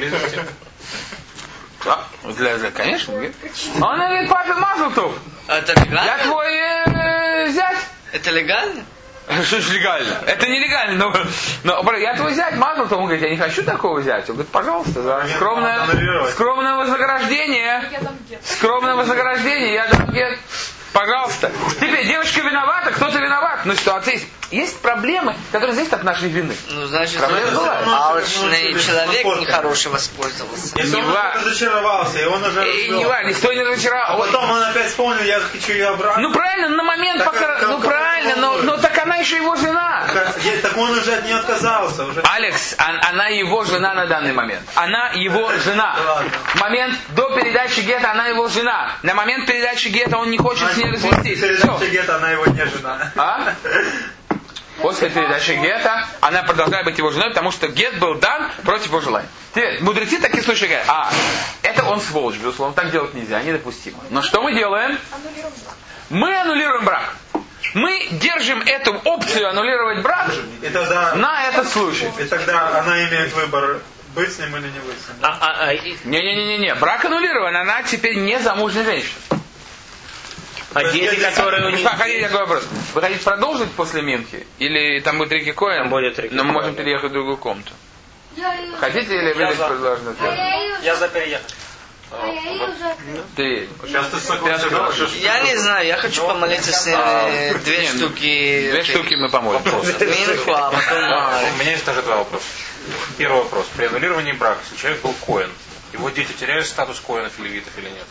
А, для, для, конечно. Говорит. Он говорит, папе мазал тут. Это Я легально? твой э, зять. Это легально? Что ж легально? Это нелегально, но, но бро, я твой зять мазал, то он говорит, я не хочу такого зятя. Он говорит, пожалуйста, за скромное, скромное вознаграждение. Я дам гет. Скромное вознаграждение, я дам гет. Пожалуйста. Теперь девочка виновата, кто-то виноват. Но ситуация есть. Есть проблемы, которые зависят от нашей вины. Ну, значит, Проблема была. алчный человек нехороший воспользовался. Если он Не ва- разочаровался, и он уже... И не важно, никто не А разочаровал. потом он опять вспомнил, я хочу ее обратно. Ну правильно, на момент Так, пока... как- Ну как- правильно, но, но так она еще его жена. Так, е- так он уже от нее отказался. Уже. Алекс, он- она его жена на данный момент. Она его жена. Ладно. Момент до передачи гета она его жена. На момент передачи гета он не хочет с ней После развестись. передачи Всё. гетто она его не жена. А? После передачи гета она продолжает быть его женой, потому что гет был дан против его желания. Теперь, мудрецы такие случаи говорят, а, это он сволочь, безусловно, так делать нельзя, недопустимо. Но что мы делаем? Аннулируем брак. Мы аннулируем брак. Мы держим эту опцию аннулировать брак И тогда, на этот случай. и тогда она имеет выбор, быть с ним или не быть с ним. А, а, а, и- Не-не-не-не, брак аннулирован, она теперь не замужняя женщина. а дети, которые у них... Хотите такой вопрос? Вы хотите продолжить после Минхи? Или там будет Рики Коэн? Там будет Рики Но мы Коэн. можем переехать в другую комнату. Я, Хотите или вы Я за. предложено? Я за переехать. А я и уже... Ты. Сейчас ты согласен. Я не знаю, я хочу помолиться с ними две Нет, штуки. Две штуки мы помолимся. Минху, а потом А, Маль. У меня есть даже два вопроса. Первый вопрос. При аннулировании брака, если человек был коэн, его дети теряют статус коэнов и левитов или нет?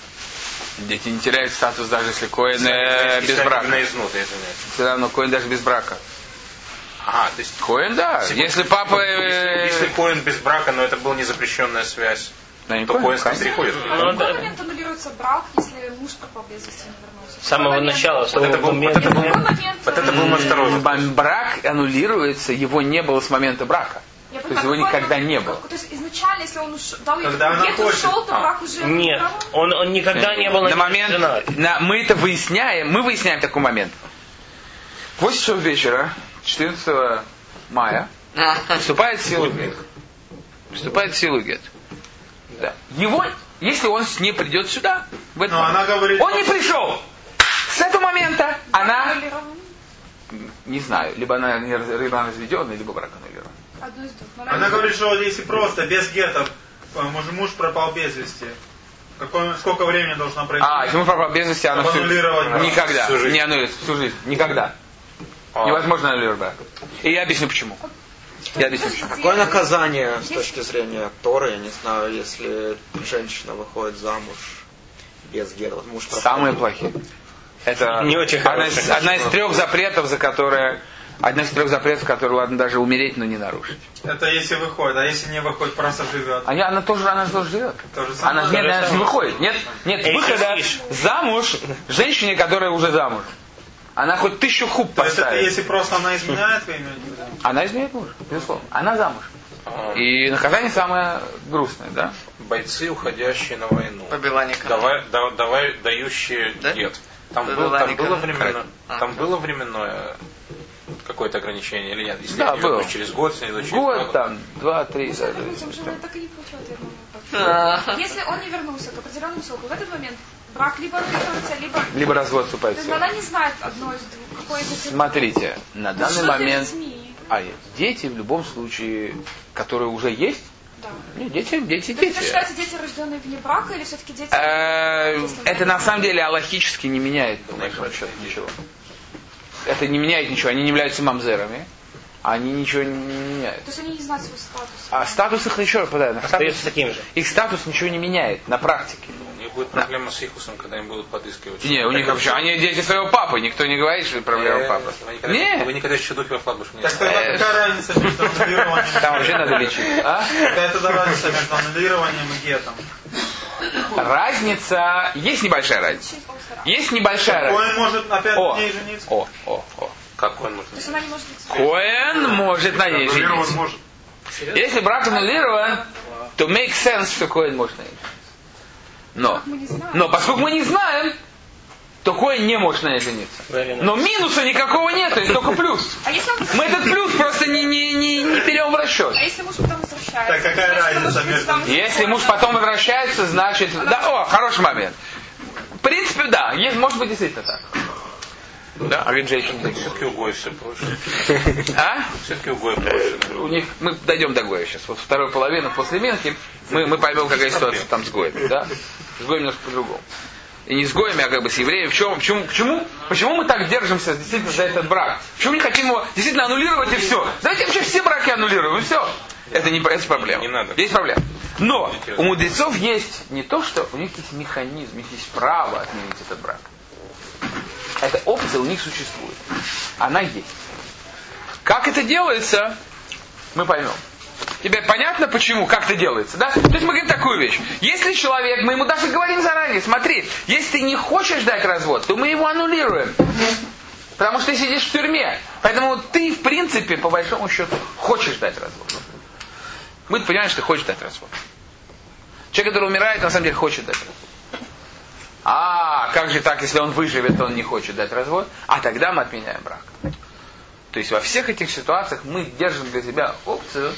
Дети не теряют статус, даже если коэн э, Если без они брака. наизнут, я извиняюсь. Все равно коэн даже без брака. Ага, то есть... Коэн, да. Если, Если папа... э, Если, если коэн без брака, но это была незапрещенная связь, Да, не то коэн, коэнство конечно. переходит. Ну, В какой да. момент аннулируется брак, если муж пропал без вести, не вернулся? С самого Момент- начала, с Вот это того был, вот это момента. был, В какой момент, вот это был мой второй вопрос. М, Брак аннулируется, его не было с момента брака. Я То понимаю, есть его какой никогда момент- не было. как- То есть изначально, если он уж дал ей Когда она где-то хочет. ушел, то А. брак уже... Нет, он, он никогда не был На момент, женат. на, мы это выясняем, мы выясняем такой момент. В восемь часов вечера, четырнадцатого мая, вступает в силу гет. Вступает в силу гет. Да. Его, если он не придет сюда, в этот Но момент, она говорит... он не пришел. С этого момента она, Аннулирован. не знаю, либо она, не раз- либо она разведенная, либо брак аннулирован. Одно из двух. Но Она говорит, что вот если просто, без гетов, муж, муж пропал без вести, какое, сколько времени должно пройти? А, если мы пропал без вести, она всю- Аннулировать брак. никогда Всю жизнь. не аннулируется, всю жизнь, никогда. А. Невозможно аннулировать брак. И я объясню почему. Я объясню почему. Какое наказание с точки зрения Торы, я не знаю, если женщина выходит замуж без гета? Вот муж пропал. Самые плохие. Это Не очень одна, из, хорошие. одна из трех запретов, за которые одна из трех запретов, которые ладно даже умереть, но не нарушить. Это если выходит, а если не выходит, просто живет. А не- она тоже, она же тоже живет. То же Она, самое. нет, она же не выходит. Нет, нет Эй, выхода слышь. замуж женщине, которая уже замуж. Она хоть тысячу хуб То есть это поставит. если просто она изменяет, вы имеете в виду? Она изменяет мужа, безусловно. Она замуж. А, И наказание самое грустное, да? Бойцы, уходящие на войну. Побивание канала. Давай, да- давай, дающие Да? гет. Там, был, Побивание там было канала. временно, А. там было временное какое-то ограничение или нет? Если Да, я не было. вернусь через год, если не вернусь через два Год года. там, два, три. да, да. Допустим, жена так и не получила ответ на мой А. вопрос. Если он не вернулся к определенному сроку, в этот момент брак либо аннулируется, либо... Либо развод То вступает в есть силу. она не знает одно из двух, какой из этих... Смотрите, на данный Что с момент... детьми? А дети в любом случае, которые уже есть, Да. нет, дети, дети, То есть это дети. считаются дети, рожденные вне брака, или все-таки дети... Э, Это на самом деле аллахически не меняет, по большому счету, ничего. Это не меняет ничего, они не являются мамзерами, они ничего не меняют. То есть они не знают свой статус. А статус их еще, да, на Остается статус, таким же. их статус ничего не меняет на практике. У них будет проблема с ихусом, когда им будут подыскивать. Не, у них вообще, они дети своего папы, никто не говорит, что это проблема папы. Вы никогда, Не. вы никогда еще духи во флабушку не Так знали. тогда какая разница между аннулированием Там вообще надо лечить. А? Какая тогда разница между аннулированием и гетом? Разница, есть небольшая разница. Есть небольшая разница. Коэн может опять О, на ней жениться? о, о, о. Как он может? То есть она не может быть... Коэн может на ней жениться. может. Если брак аннулирован, то make sense, что Коэн может на ней жениться. Но, Мы не знаем. но поскольку мы не знаем, то Коэн не может на ней жениться. Правильно. Но минуса никакого нет, есть только плюс. А если он... Мы этот плюс просто не, не, не, не берем в расчет. А если муж потом возвращается? Так какая Значит, разница может быть, между- там- Если муж потом возвращается, значит... Да, о, хороший момент. В принципе, да, есть, может быть действительно так. Да, а ведь женщины... Все-таки у Гоя все проще. А? Все-таки у Гоя проще. У них, мы дойдем до Гоя сейчас. Вот вторую половину после Минхи мы, мы поймем, какая ситуация там с Гоем. Да? С Гоем немножко по-другому. И не с Гоями, а как бы с евреями. В чем, почему, почему, почему мы так держимся действительно за этот брак? Почему не хотим его действительно аннулировать и все? Давайте вообще все браки аннулируем и все. Это не это проблема. Не надо. Есть проблема. Но у мудрецов есть не то, что у них есть механизм, у них есть право отменить этот брак. Эта опция у них существует. Она есть. Как это делается, мы поймем. Тебе понятно, почему, как это делается, да? То есть мы говорим такую вещь. Если человек, мы ему даже говорим заранее, смотри, если ты не хочешь дать развод, то мы его аннулируем. Потому что ты сидишь в тюрьме. Поэтому ты, в принципе, по большому счету, хочешь дать развод. Мы понимаем, что ты хочешь дать развод. Человек, который умирает, на самом деле хочет дать развод. А, как же так, если он выживет, то он не хочет дать развод? А тогда мы отменяем брак. То есть во всех этих ситуациях мы держим для себя опцию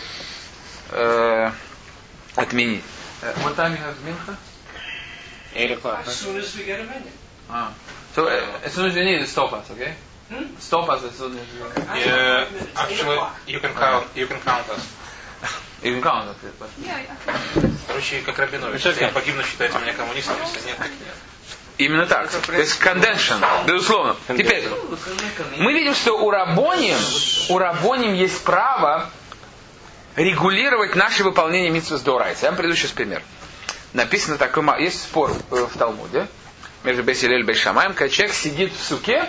э, отменить. Uh, what time you have mincha? Eight o'clock. As soon as we get a minute. Ah. So uh, as soon as you need, stop us, okay? Hmm? Stop us as soon as you Yeah, actually, you can count, you can count us. You can count it, but Yeah, I- Короче, как Рабинович. Если я погибну, считайте меня коммунистом, если нет, так нет. Именно так. То есть конденшн, безусловно. Теперь, мы видим, что у рабоним, у рабоним есть право регулировать наше выполнение мицвы с доурайса. Я вам приведу сейчас пример. Написано такой, есть спор в Талмуде между Бейс Гиллель и Бейс Шамаем, когда человек сидит в суке,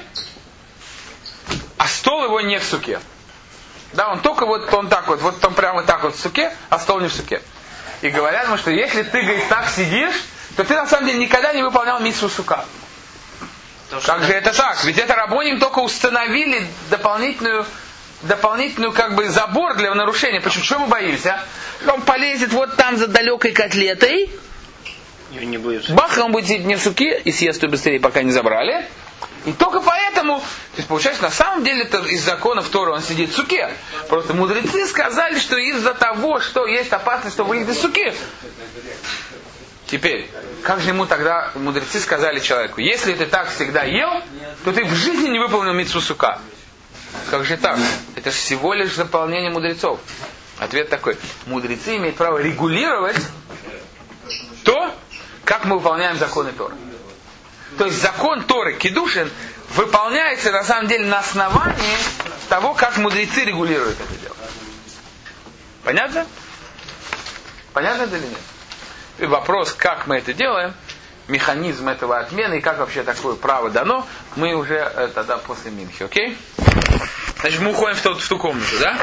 а стол его не в суке. Да, он только вот он так вот, вот он прямо так вот в суке, а стол не в суке. И говорят ему, что если ты, говорит, так сидишь, то ты на самом деле никогда не выполнял мицву сука. Как же это так? Ведь это рабоним только установили дополнительную, дополнительную как бы забор для нарушения. Почему? Чего мы боимся? Он полезет вот там за далекой котлетой. И не будет. Бах, он будет сидеть не в суке и съест ее быстрее, пока не забрали. И только поэтому, то есть получается, на самом деле это из законов Торы он сидит в суке. Просто мудрецы сказали, что из-за того, что есть опасность, что выйдет из суки. Теперь, как же ему тогда мудрецы сказали человеку, если ты так всегда ел, то ты в жизни не выполнил мицву сука. Как же так? Это же всего лишь заполнение мудрецов. Ответ такой. Мудрецы имеют право регулировать то, как мы выполняем законы Торы. То есть закон Торы, кидушин, выполняется на самом деле на основании того, как мудрецы регулируют это дело. Понятно? Понятно это или нет? И вопрос, как мы это делаем, механизм этого отмены и как вообще такое право дано, мы уже э, тогда после Минхи, окей? Значит, мы уходим в ту, в ту комнату, да?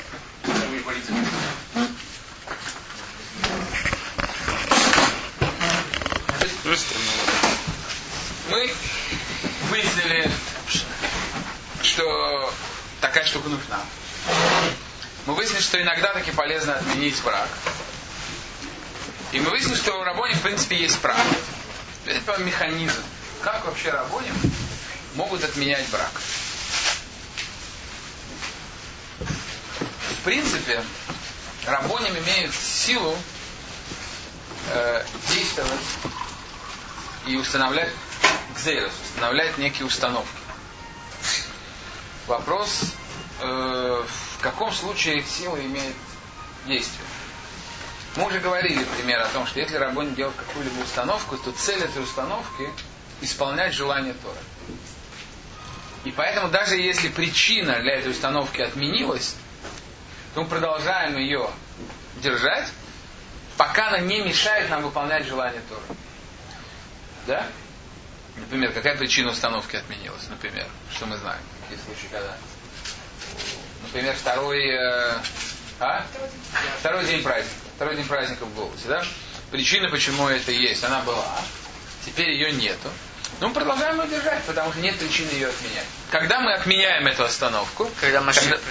Мы выяснили, что такая штука нужна. Мы выяснили, что иногда таки полезно отменить брак. И мы выяснили, что у рабоним в принципе есть право. Это механизм. Как вообще рабоним могут отменять брак? В принципе, рабоним имеют силу э, действовать и устанавливать кзейрос, устанавливать некие установки. Вопрос, э, в каком случае их сила имеет действие. Мы уже говорили, например, о том, что если рабоним делает какую-либо установку, то цель этой установки исполнять желание Торы. И поэтому даже если причина для этой установки отменилась, то мы продолжаем ее держать, пока она не мешает нам выполнять желание Торы. Да? Например, какая причина установки отменилась? Например, что мы знаем? Есть случаи, когда... Например, второй... Э, а? Второй день праздника. Второй день праздника в Голосе, да? Причина, почему это есть, она была. Теперь ее нету. Но мы продолжаем ее держать, потому что нет причины ее отменять. Когда мы отменяем эту остановку... Когда машина... Когда...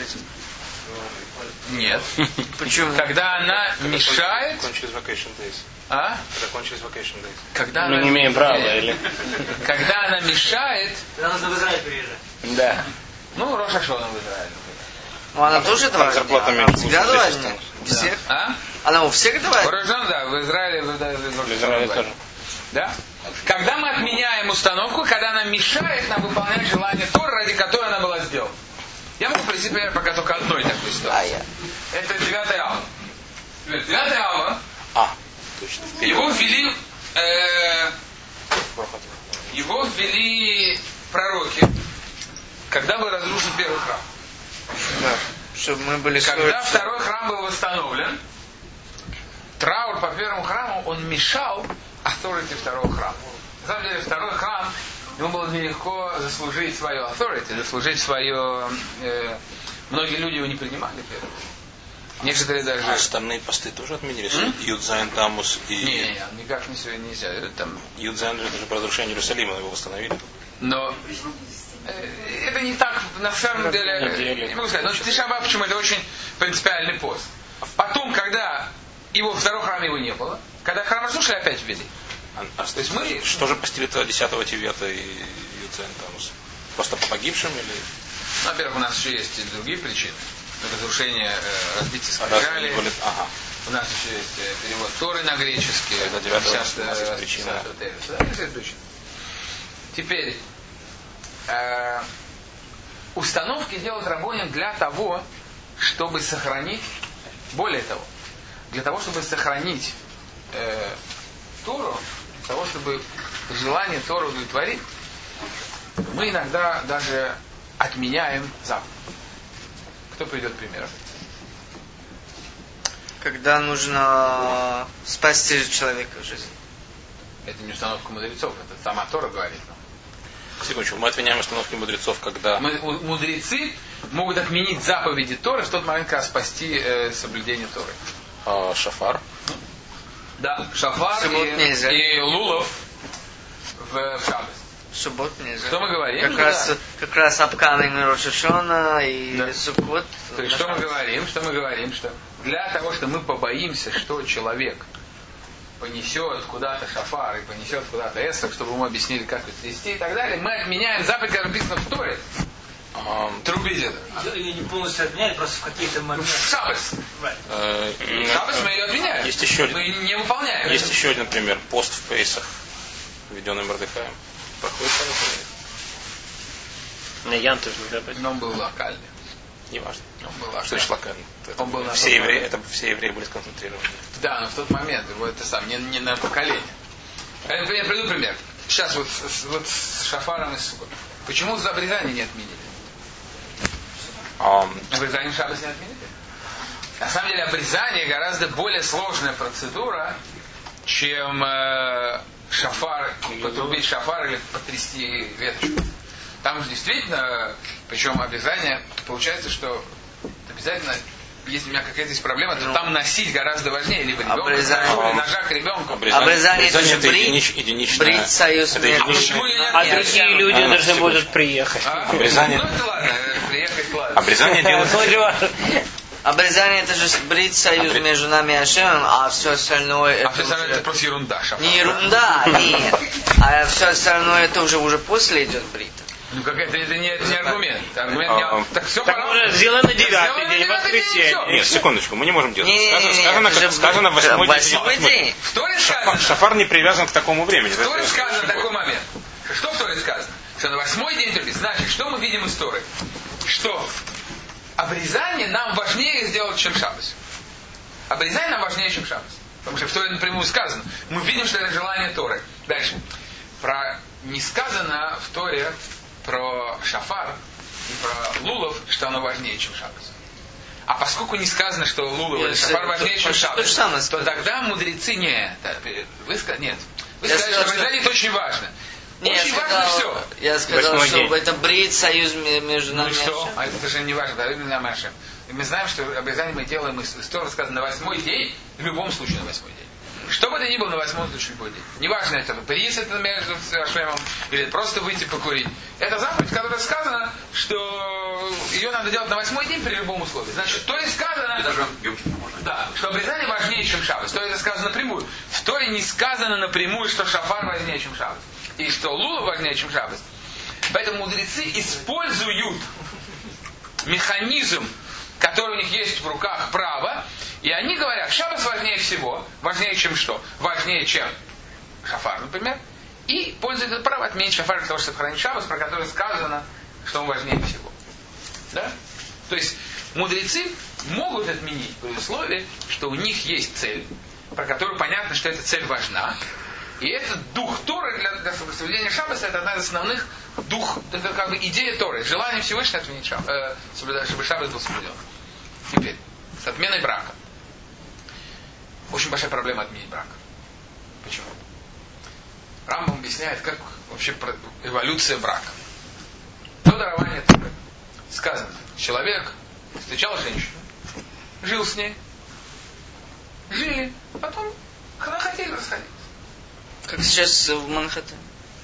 Нет. Почему? Когда она мешает... Кончились vacation days. А? Когда кончились vacation days. Когда Мы она... не имеем права, или... Когда она мешает... Тогда нужно в Израиль переезжать. Да. Ну, Рош Хашона в Израиле. Ну, она тоже два дня. Зарплата Она меньше. всегда два дня. Всех? А? Она у всех два дня? Рожден, да, в Израиле, в, в, в, В Израиле тоже. Да? Когда мы отменяем установку, когда она мешает нам выполнять желание Торы, ради которой она была сделана. Я могу привести пример пока только одной такой ситуации. Это девятая ава. Девятая ава. А, точно. Его ввели, э, его ввели пророки, когда был разрушен первый храм. Да. Чтобы мы были... Когда второй храм был восстановлен, траур по первому храму, он мешал authority второго храма. На самом деле, второй храм, ему было нелегко заслужить свое authority, заслужить свое... Э, многие люди его не принимали первым. Некоторые даже... А остальные посты тоже отменились? Юдзайн, Тамус и... Не, не, не, никак не сегодня нельзя. Там... Юдзайн же это же по разрушению Иерусалима, его восстановили. Но э, это не так, на самом деле, не могу сказать. Но Тишаба, почему это очень принципиальный пост. Потом, когда его второй храм его не было, когда храм разрушили, опять ввели. А, а То есть мы... Что же постелит десятого Тивета и Юдзайн, Тамус? Просто по погибшим или... Ну, во-первых, у нас еще есть и другие причины. Разрушение, э, разбитие скрижали. Ага. У нас еще есть э, перевод Торы на греческий. Это девятого Сейчас, причина. Теперь, э, установки делают рабоним для того, чтобы сохранить, более того, для того, чтобы сохранить э, Тору, для того, чтобы желание Тору удовлетворить, мы иногда даже отменяем заповедь. Кто приведет пример? Когда нужно спасти человека в жизни. Это не установка мудрецов, это сама Тора говорит нам. Секундочку, мы отменяем установки мудрецов, когда... Мы, мудрецы могут отменить заповеди Торы в тот момент, когда спасти э, соблюдение Торы. А, шафар. Да, шафар и, и лулов в, в шаббат. В субботу нельзя. Что мы говорим? Как, раз, да. как раз Апканы Рош ха-Шана и да. Суккот. То есть что мы говорим? Что мы говорим? Что для того, что мы побоимся, что человек понесет куда-то шафар и понесет куда-то эсов, чтобы ему объяснили, как это вести и так далее, мы отменяем заповедь, которая написана в Торе. Трубить это. Ее не полностью отменяли, просто в какие-то моменты. Шаббас. Э, Шаббас мы ее отменяем. Есть еще мы один, не выполняем. Есть еще один пример. Пост в Пейсах, введенный Мордехаем. Проходит На Ян тоже нельзя быть. Но он был локальный. Неважно. Он был локальный. Что значит локальный? Он был все, евреи, это все евреи были сконцентрированы. Да, но в тот момент, его это сам, не, не на поколение. Я, я приведу пример. Сейчас вот, вот с шафаром и с сукой. Почему за обрезание не отменили? Um, обрезание шаббас не отменили? На самом деле обрезание гораздо более сложная процедура, чем э, шафар, потрубить шафар или потрясти веточку. Там же действительно, причем обрезание, получается, что обязательно, если у меня какая-то есть проблема, то там носить гораздо важнее, либо ребенка, или ножа к ребенку. Обрезание, обрезание это же брит, единичное. Брит союз между... А другие люди а, должны будут приехать. А? Обрезание... Ну это ладно, приехать ладно. Обрезание делается... Обрезание это же брит союз Обрез... между нами и Ашемом, а все остальное это А все остальное уже... это просто ерунда, шафар. Не ерунда, нет. А все остальное это уже уже после идет брит. Ну как это, это, не, это не аргумент. аргумент а, не... Так все так пора. Сделано на девятый день, воскресенье. Нет, секундочку, мы не можем делать. Не, сказано, не, сказано, не, сказано в восьмой, восьмой день. день. В Торе сказано. сказано. Шафар не привязан к такому времени. В Торе сказано такой момент. Что в Торе сказано? Что на восьмой день Торы. Значит, что мы видим из Торы? Что обрезание нам важнее сделать, чем шаббас. Обрезание нам важнее, чем шаббас. Потому что в Торе напрямую сказано. Мы видим, что это желание Торы. Дальше. Про... Не сказано в Торе про шафар и про лулов, что оно важнее, чем шаббас. А поскольку не сказано, что лулов или шафар важнее, чем шаббас, то тогда мудрецы не... Вы сказали, нет. Вы сказали, что обрезание это очень важно. Не, очень я важно сказал, все. Я сказал, что день. Это брит союз между нами. Ну и что? А это же не важно. И мы знаем, что обрезание мы делаем из Торы сказано на восьмой день, в любом случае на восьмой день. Что бы это ни было на восьмой случае любой день. Неважно, это приз это между Ашемом, или просто выйти покурить. Это заповедь, которая сказано, что ее надо делать на восьмой день при любом условии. Значит, то есть сказано, да, что обрезание важнее, чем шаббас. То это сказано напрямую. В Торе не сказано напрямую, что шафар важнее, чем шаббас. И что лулов важнее, чем шаббас. Поэтому мудрецы используют механизм, который у них есть в руках, право, и они говорят, шаббас важнее всего, важнее, чем что? Важнее, чем шафар, например, и пользуются это право отменить шафар для того, чтобы хранить шаббас, про который сказано, что он важнее всего. Да? То есть мудрецы могут отменить при условии, что у них есть цель, про которую понятно, что эта цель важна. И этот дух Торы для, для соблюдения шаббаса, это одна из основных дух, это как бы идея Торы, желание Всевышнего отменить шаббас, э, соблюдать, чтобы шаббас был соблюден. Теперь, с отменой брака. Очень большая проблема отменить брак. Почему? Рамбам объясняет, как вообще эволюция брака. До дарования Торы сказано, человек встречал женщину, жил с ней, жили, потом когда хотели расходиться. Как сейчас в Манхэттене.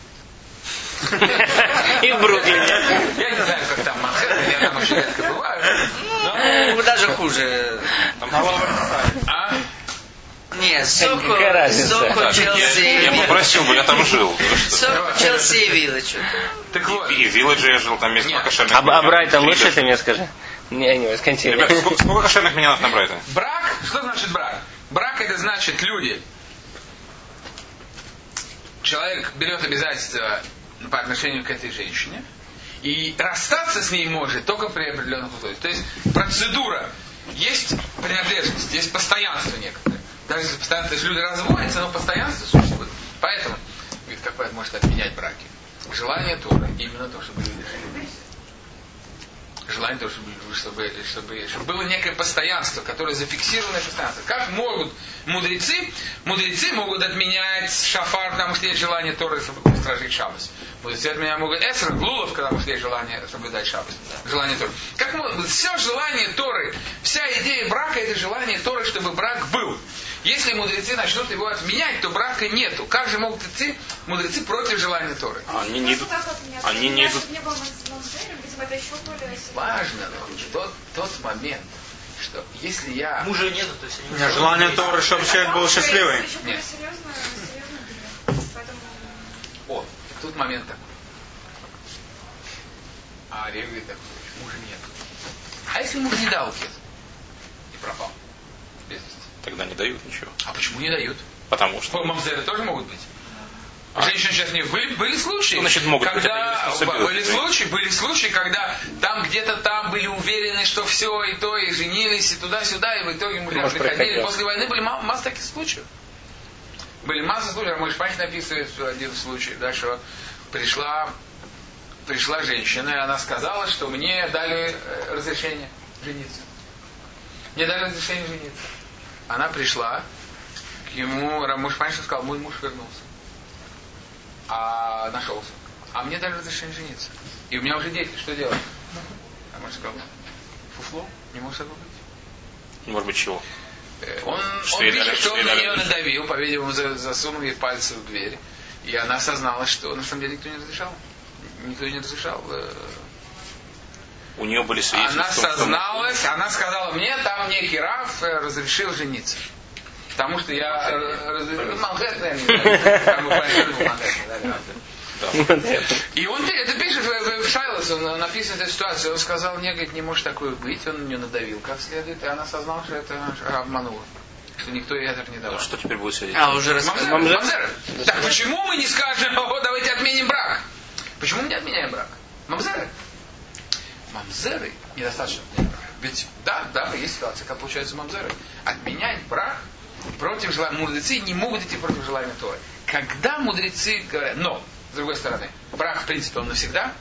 И в Бруклине. Я не знаю, как там в Манхэттене, я там вообще редко бываю. Ну, даже хуже. А? Нет, Сохо, Сохо, Челси. Я попросил бы, я там жил. Сохо, Челси и Вилледж. Так вот. И в Вилледже я жил, там есть много кошерных. А Брайтон лучше, ты мне скажи? Не, не, скончили. Ребята, сколько, сколько кошерных миньянов на Брайтоне? Брак? Что значит брак? Брак это значит люди. Человек берет обязательства по отношению к этой женщине и расстаться с ней может только при определенных условиях. То есть процедура, есть принадлежность, есть постоянство некоторое. Даже если постоянно, то есть люди разводятся, но постоянство существует. Поэтому, говорит, как это может отменять браки? Желание Торы именно то, чтобы люди жили. Желание того, чтобы, чтобы, чтобы, чтобы было некое постоянство, которое зафиксированное постоянство. Как могут мудрецы, мудрецы могут отменять шафар, потому что есть желание Торы, чтобы стражить шаббас. Мудрецы отменяют могут эсер, глулов, потому что есть желание соблюдать шаббас. Желание Торы. Как могут, все желание Торы, вся идея брака, это желание Торы, чтобы брак был. Если мудрецы начнут его отменять, то брака нету. Как же могут идти мудрецы против желания Торы? Они не идут. Они не идут. Важно, тот, тот момент, что если я... Мужа нету, то есть они... Желание Торы, чтобы человек был счастливый. Нет. О, тут момент такой. А Рев говорит такой, мужа нет. А если муж не дал кет и пропал? Без вести. Тогда не дают ничего. А почему не дают? Потому что... Мамзеры тоже могут быть. А женщины сейчас не были, были случаи, ну, значит, могут когда быть, были случаи, были случаи, когда там где-то там были уверены, что все и то, и женились, и туда-сюда, и в итоге мужья приходили. После войны были масса таких случаев. Были масса случаев. Мой Шпач написывает один случай, да, что пришла, пришла женщина, и она сказала, что мне дали разрешение жениться. Мне дали разрешение жениться. Она пришла к ему, мой Шпач сказал, мой муж вернулся. А нашелся. А мне дали разрешение жениться. И у меня уже дети, что делать? А муж сказал, фуфло, не может этого быть. Может быть, чего? Он, он пишет, что он на нее надавил, по-видимому, засунул ей пальцы в дверь. И она осознала, что на самом деле никто не разрешал. Никто не разрешал. У нее были свидетельства. Она созналась, она сказала, мне там некий Рав разрешил жениться. Потому что я Манхэттен, и он это пишет в Шайлос, он написано эту ситуацию, он сказал, мне, говорит, не может такое быть, он мне надавил как следует, и она осознала, что это обманула, что никто ей это не давал. Что теперь будет сидеть? А, уже рассказали. Мамзеры. Так почему мы не скажем, о, давайте отменим брак? Почему мы не отменяем брак? Мамзеры. Мамзеры недостаточно отменять брак. Ведь, да, да, есть ситуация, как получается мамзеры. Отменять брак против желания. Мудрецы не могут идти против желания Торы. Когда мудрецы говорят, но, с другой стороны, брак, в принципе, он навсегда?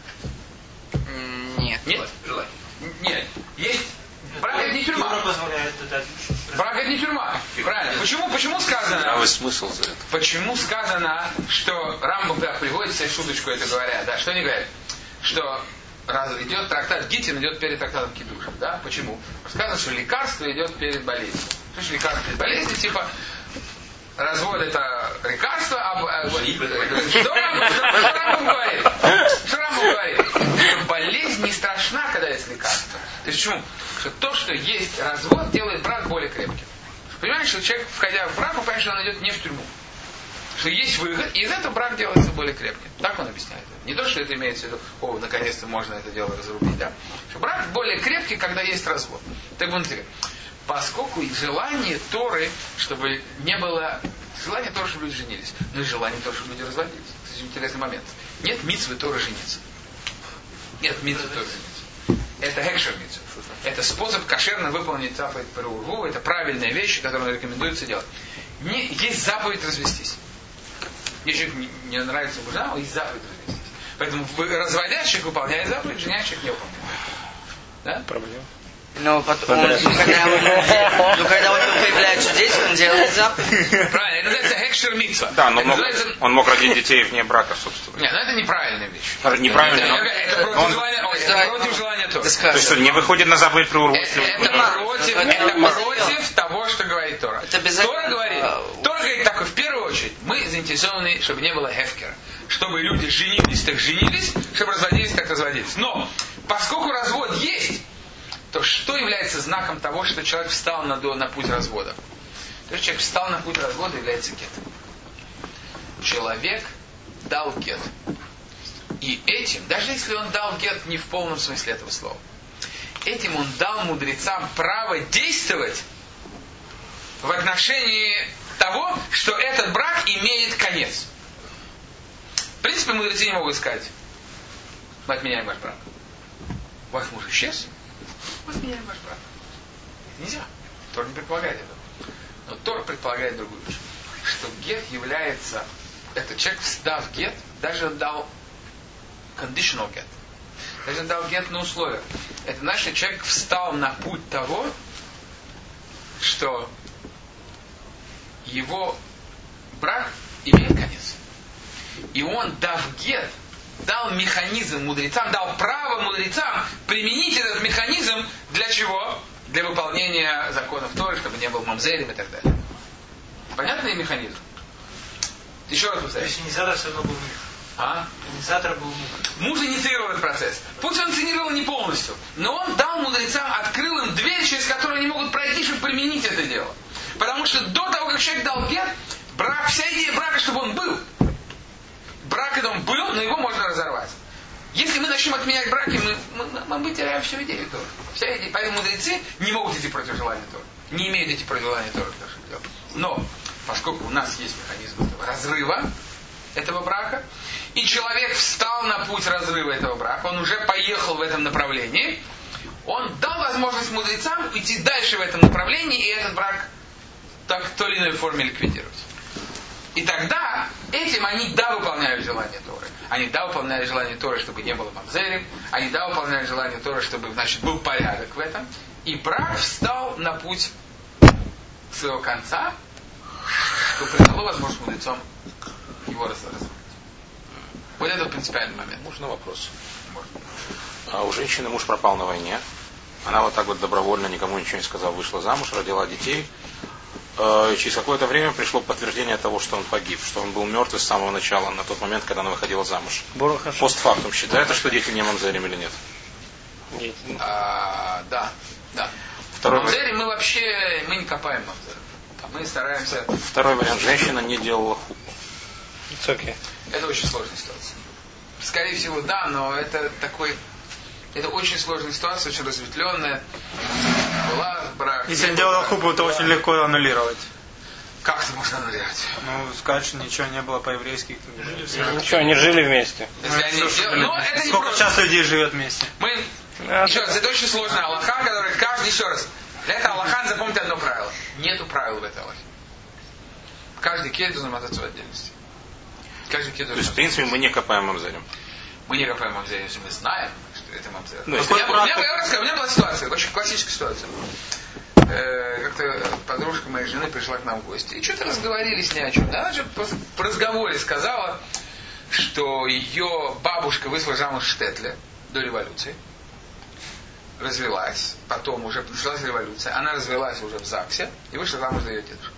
Нет. Нет? Желание. Нет. Есть. Брак это не тюрьма. Брак это не тюрьма. Правильно. Почему, почему сказано? Здравый смысл за это. Почему сказано, что Рамбам да, приводит себе шуточку это говорят, да? Что они говорят? Что раз идет трактат Гитин, идет перед трактатом Кидуша. Да? Почему? Сказано, что лекарство идет перед болезнью. Что же лекарство перед болезнью? Типа, развод это лекарство, а... Что Рамбам говорит? Что Рамбам говорит? Что болезнь не страшна, когда есть лекарство. То есть почему? Что то, что есть развод, делает брак более крепким. Понимаешь, что человек, входя в брак, он понимает, что он идет не в тюрьму. Что есть выход, и из этого брак делается более крепким. Так он объясняет. Не то, что это имеется в виду, о, наконец-то можно это дело разрубить, да? Что брак более крепкий, когда есть развод. Так он говорит, поскольку желание Торы, чтобы не было... Желание Торы, чтобы люди женились. Но и желание Торы, чтобы люди разводились. Кстати, интересный момент. Нет мицвы Торы жениться. Нет мицвы Торы жениться. Это хекшер мицва. Это способ кошерно выполнить заповедь Перурву. Это правильная вещь, которую рекомендуется делать. Не, есть заповедь развестись. Если человек не, не нравится мужа, есть заповедь развестись. Поэтому разводящих выполняет заповедь, женящих не выполняет. Да? Проблема. Но потом, он, когда, он, ну, когда у него появляются дети, он делает заповедь. Правильно, это называется хекшер митцва. Да, но это мог, называется... он мог родить детей вне брака, собственно. Нет, ну это неправильная вещь. Неправильно, это, но... это против он... желания, ой, это против желания Торы. То есть не выходит на заповедь Перурву. Это, это, против, это против того, что говорит Тора. Тора говорит, Тора говорит так, в первую очередь, мы заинтересованы, чтобы не было хефкера. Чтобы люди женились, так женились, чтобы разводились, так разводились. Но, поскольку развод есть, то что является знаком того, что человек встал на, на путь развода? То есть человек встал на путь развода, является гет. Человек дал гет. И этим, даже если он дал гет не в полном смысле этого слова, этим он дал мудрецам право действовать в отношении того, что этот брак имеет конец. В принципе, мудрецы не могут сказать, мы отменяем ваш брак. Ваш муж исчез, мы отменяем ваш брак. Нельзя. Тора не предполагает этого. Но Тора предполагает другую вещь, что гет является, этот человек, сдав гет, даже дал conditional гет, даже дал гет на условия. Это наш человек встал на путь того, что его брак имеет конец. И он, дав гет, дал механизм мудрецам, дал право мудрецам применить этот механизм для чего? Для выполнения законов Торы, чтобы не был мамзерем и так далее. Понятный механизм? Еще раз повторяю. То есть инициатор все равно был муж. А? Инициатор был муж. Муж инициировал этот процесс. Пусть он инициировал не полностью, но он дал мудрецам, открыл им дверь, через которую они могут пройти, чтобы применить это дело. Потому что до того, как человек дал гет, брак, вся идея брака, чтобы он был. Брак это он был, но его можно разорвать. Если мы начнем отменять браки, мы, мы, мы теряем всю идею Торы. Вся идея. Поэтому мудрецы не могут идти против желания Торы. Не имеют идти против желания Торы. Но, поскольку у нас есть механизм этого разрыва этого брака, и человек встал на путь разрыва этого брака, он уже поехал в этом направлении, он дал возможность мудрецам идти дальше в этом направлении, и этот брак так в той или иной форме ликвидировать. И тогда этим они да выполняют желание Торы. Они да выполняли желание Торы, чтобы не было мамзерим. Они да выполняли желание Торы, чтобы, значит, был порядок в этом. И брак встал на путь своего конца, что приняло возможность мудрецам его разрывать. Вот это принципиальный момент. Можно вопрос? Можно. А у женщины муж пропал на войне. Она вот так вот добровольно, никому ничего не сказала, вышла замуж, родила детей. И через какое-то время пришло подтверждение того, что он погиб, что он был мертв с самого начала, на тот момент, когда она выходила замуж. Постфактум считается, что дети не мамзерим или нет? Нет. А, да, да. Второй Мамзерим мы вообще мы не копаем мамзерим. Мы стараемся. Второй вариант. Женщина не делала хупу. Okay. Это очень сложная ситуация. Скорее всего, да, но это такой. Это очень сложная ситуация, очень разветвленная. Была брак. Если он делал хупу, то очень легко аннулировать. Как это можно аннулировать? Ну, сказать, что ничего не было по-еврейски. Ну что, они жили вместе. Если они Ну, сделали- но это не Сколько просто. сейчас людей живет вместе? Мы... Еще раз, это очень сложная алаха, которая каждый, еще раз. Для этого алаха запомните одно правило. Нету правил в этой алахе. Каждый кет должен мотаться в отдельности. Каждый кет То должен есть, в принципе, мы не копаем мамзерим. Мы не копаем мамзер, если мы знаем, что это мамзер. Ну, у, если меня, у, меня, я расскажу, у меня была ситуация, очень классическая ситуация. Э, как-то подружка моей жены пришла к нам в гости. И что-то разговорились ни о чем. Она что-то просто в разговоре сказала, что ее бабушка вышла замуж в Штетле до революции. Развелась. Потом уже началась революция. Она развелась уже в ЗАГСе и вышла замуж за ее дедушку.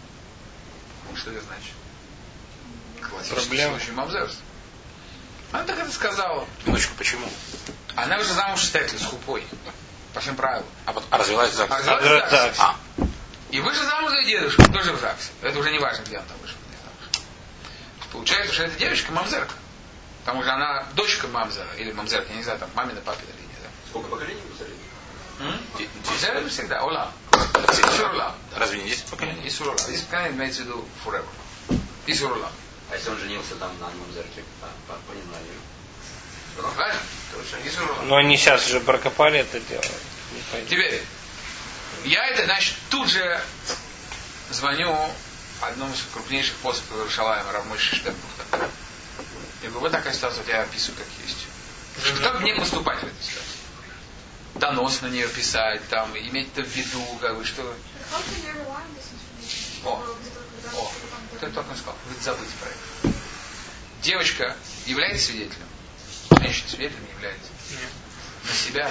Что это значит? Классический случай мамзерства. Она так это сказала. Минуточку, почему? Она вышла замуж в Штетле с хупой. По всем правилам. А, вот, а развелась в ЗАГСе? А развелась в ЗАГСе. А? И вышла замуж за дедушку, тоже в ЗАГСе. Это уже не важно, где она там вышла. Получается, что эта девочка мамзерка. Потому что она дочка мамзера. Или мамзерка, я не знаю, там мамина, папина линия. Да? Сколько поколений мамзерим? Мамзер всегда, улам. Исурулам. Разве не десять поколений? Исурулам. Здесь поколение имеется в виду forever. Исурулам. А если он женился там на мамзерке, по, по, по незнанию? Правильно? Точно, Исурулам. Но они сейчас уже прокопали это дело. Не пойдет. Теперь, я это, значит, тут же звоню одному из крупнейших постов Иерушалайма, Рав Мойше Штернбурга. Я говорю, вот такая ситуация, вот я описываю, как есть. Как мне поступать в этой ситуации? Донос на нее писать, там, иметь это в виду, как бы, что... О, о, вот это только сказал, вы забыть про это. Девочка является свидетелем? Женщина свидетелем не является? Нет. На себя?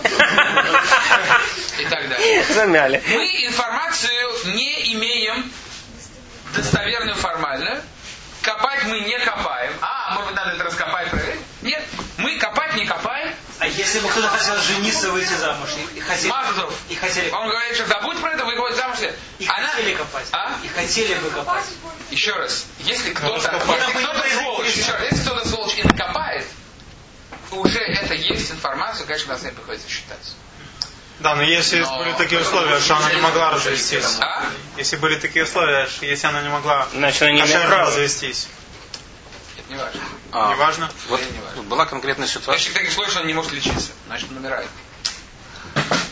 И так далее. Замяли. Мы информацию не имеем достоверную, формальную. Копать мы не копаем. А, может быть, надо это раскопать, проверить? Нет. Мы копать не копаем. А если бы кто-то хотел жениться, выйти замуж, и, и хотели... Мазутов. И хотели... Он говорит, что забудь про это, выходит замуж. И Она... хотели копать. А? И хотели бы копать. Еще раз. Если кто-то, раскопать. если кто-то сволочь, еще раз, если кто-то сволочь и накопает, уже это есть информация, конечно, нас не приходится считать. Да, но если Но- были такие условия, что она не могла развестись. А? Если были такие условия, что если она не могла Значит, она не имеет кошерно права. развестись. Это не важно. А, Неважно. Вот, Это не важно. вот была конкретная ситуация. Если в таких случаях он не может лечиться, значит он умирает.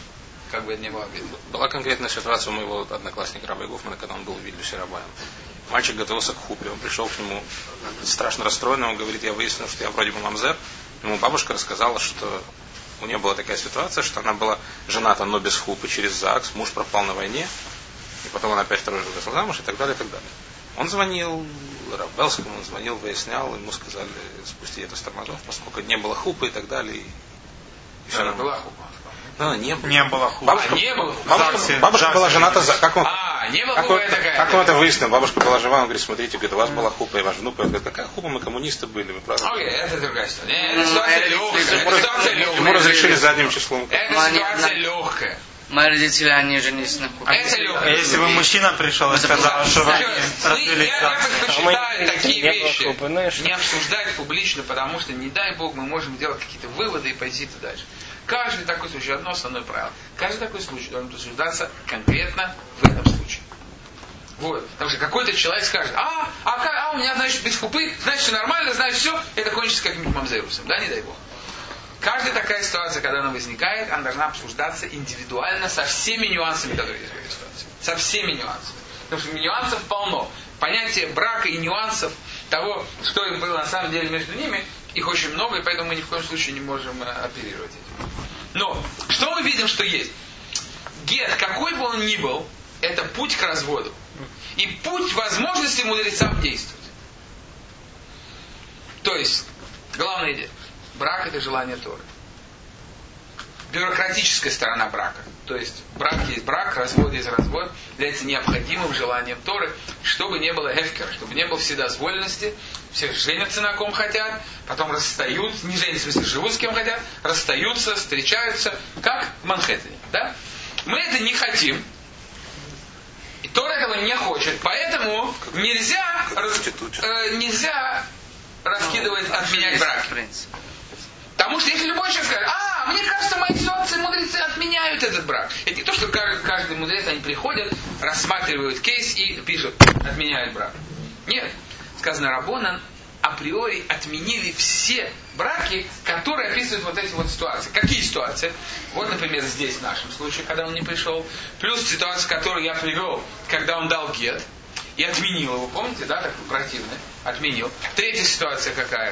как бы это ни было обидно. Была конкретная ситуация у моего одноклассника Раби Гофмана, когда он был в Вильнюсе рабаем. Мальчик готовился к хупе, он пришел к нему страшно расстроенный, он говорит, я выяснил, что я вроде бы мамзер. Ему бабушка рассказала, что у нее была такая ситуация, что она была жената, но без хупы, через ЗАГС, муж пропал на войне, и потом она опять второй раз вышла замуж, и так далее, и так далее. Он звонил Рав Белскому, он звонил, выяснял, ему сказали, спусти это с тормозов, поскольку не было хупы и так далее. И, и все была хупа. Ну, не было. Не было хупы. Бабушка, а, не было хупы. Бабушка, Заксе, бабушка Заксе. была жената за... Как он, а, не было как, хупа он, такая. как он это выяснил? Бабушка была жива, он говорит, смотрите, говорит, у вас была хупа, и ваш внук говорит, какая хупа, мы коммунисты были, мы правда. Окей, это другая ситуация. Это ситуация легкая. Ему, Ситуация ему легкая. разрешили задним числом. Это ситуация легкая. Мои родители, они женились на хупе. Это А легкая. если бы мужчина пришел и сказал, что вы развелись, Я предпочитаю такие не было вещи хупы, ну и что? не обсуждать публично, потому что, не дай Бог, мы можем делать какие-то выводы и пойти дальше. Каждый такой случай, одно основное правило. Каждый такой случай должен обсуждаться конкретно в этом случае. Вот. Потому что какой-то человек скажет, а, а, а у меня, значит, без хупы, значит, все нормально, значит, все, это кончится каким-нибудь мамзерусом. Да, не дай Бог. Каждая такая ситуация, когда она возникает, она должна обсуждаться индивидуально со всеми нюансами, которые есть в этой ситуации. Со всеми нюансами. Потому что нюансов полно. Понятие брака и нюансов того, что им было на самом деле между ними, их очень много, и поэтому мы ни в коем случае не можем оперировать этим. Но, что мы видим, что есть? Гет, какой бы он ни был, это путь к разводу. И путь возможности мудрецам действовать. То есть, главная идея. Брак — это желание Торы. Бюрократическая сторона брака. То есть, брак есть брак, развод есть развод, является необходимым желанием Торы, чтобы не было эфкер, чтобы не было вседозволенности. Все женятся на ком хотят, потом расстаются, не женятся, в смысле, живут с кем хотят, расстаются, встречаются, как в Манхэттене. Да? Мы это не хотим. И Тора этого не хочет. Поэтому нельзя, раз, э, нельзя раскидывать, отменять брак. Потому что если любой человек скажет, а, мне кажется, мои ситуации мудрецы отменяют этот брак. Это не то, что каждый, каждый мудрец, они приходят, рассматривают кейс и пишут, отменяют брак. Нет. Сказано, Раббанан априори отменили все браки, которые описывают вот эти вот ситуации. Какие ситуации? Вот, например, здесь, в нашем случае, когда он не пришел. Плюс ситуация, которую я привел, когда он дал гет и отменил его. Помните, да, такой противный? Отменил. Третья ситуация какая?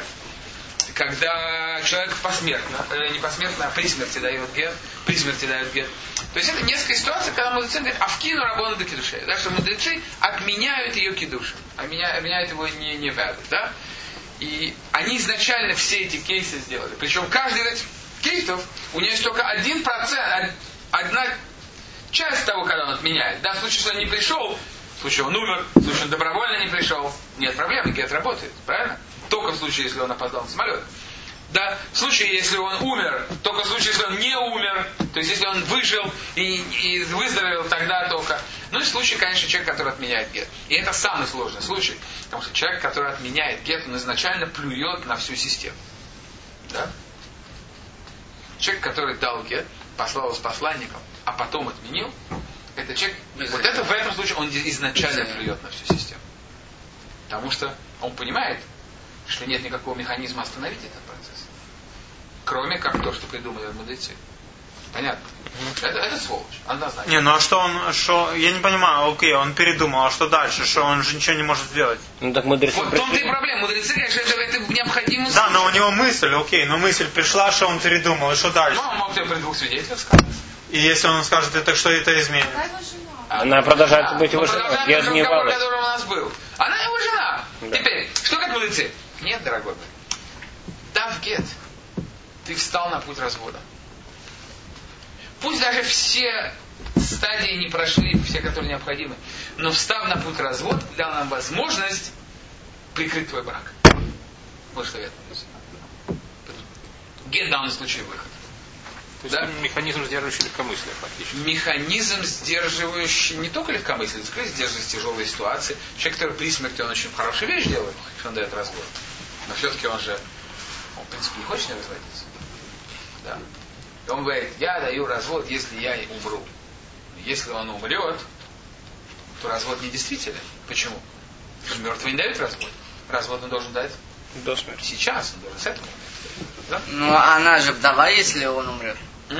Когда человек посмертно, э, не посмертно, а при смерти дает гет, при смерти дает гет. То есть это несколько ситуаций, когда мудрецы говорят, а вкину Раббанан да кидушей. Да, что мудрецы отменяют ее кидуш, отменяют его не, не вяду, да? И они изначально все эти кейсы сделали. Причем каждый из этих кейсов, у него есть только один процент, одна часть того, когда он отменяет. Да, в случае, что он не пришел, в случае он умер, в случае он добровольно не пришел, нет проблем, гет работает, правильно? Только в случае, если он опоздал на самолет. Да, в случае, если он умер, только в случае, если он не умер, то есть если он выжил и, и выздоровел, тогда только. Ну и в случае, конечно, человек, который отменяет гет. И это самый сложный случай, потому что человек, который отменяет гет, он изначально плюет на всю систему. Да? Человек, который дал гет, послал его с посланником, а потом отменил, это человек, вот это в этом случае он изначально плюет на всю систему. Потому что он понимает, что нет никакого механизма остановить этот процесс. Кроме как то, что придумали мудрецы. Понятно? Это, это сволочь. Однозначно. Не, ну а что он, что, я не понимаю, окей, он передумал, а что дальше? Что он же ничего не может сделать? Ну так мудрецы Вот в том-то и проблема. Мудрецы говорят, что это, это необходимо. Да, но у него мысль, окей, но мысль пришла, что он передумал, и что дальше? Ну, он мог тебе при двух свидетелях сказать. И если он скажет, это что это изменит? Она его жена. Она продолжает Да, быть его он женой. продолжает Я тот не разговор, балуюсь. который у нас был. Она его жена. Да. Теперь, что как мудрецы? Нет, дорогой мой. Дав гет, ты встал на путь развода. Пусть даже все стадии не прошли, все, которые необходимы, но встав на путь развода, дал нам возможность прикрыть твой брак. Вот что я думаю. Гет в данном случае выход. То есть Да? механизм, сдерживающий легкомыслие фактически. Механизм, сдерживающий не только легкомыслие, но сдерживает тяжелые ситуации. Человек, который при смерти, он очень хорошую вещь делает, что он дает развод. Но все-таки он же, он, в принципе, не хочет не разводиться. Да. И он говорит, я даю развод, если я умру. Если он умрет, то развод недействителен. Почему? Потому что мертвый не дает развод. Развод он должен дать До смерти. сейчас, он должен с этого момента. Да? Ну, она же вдова, если он умрет. М?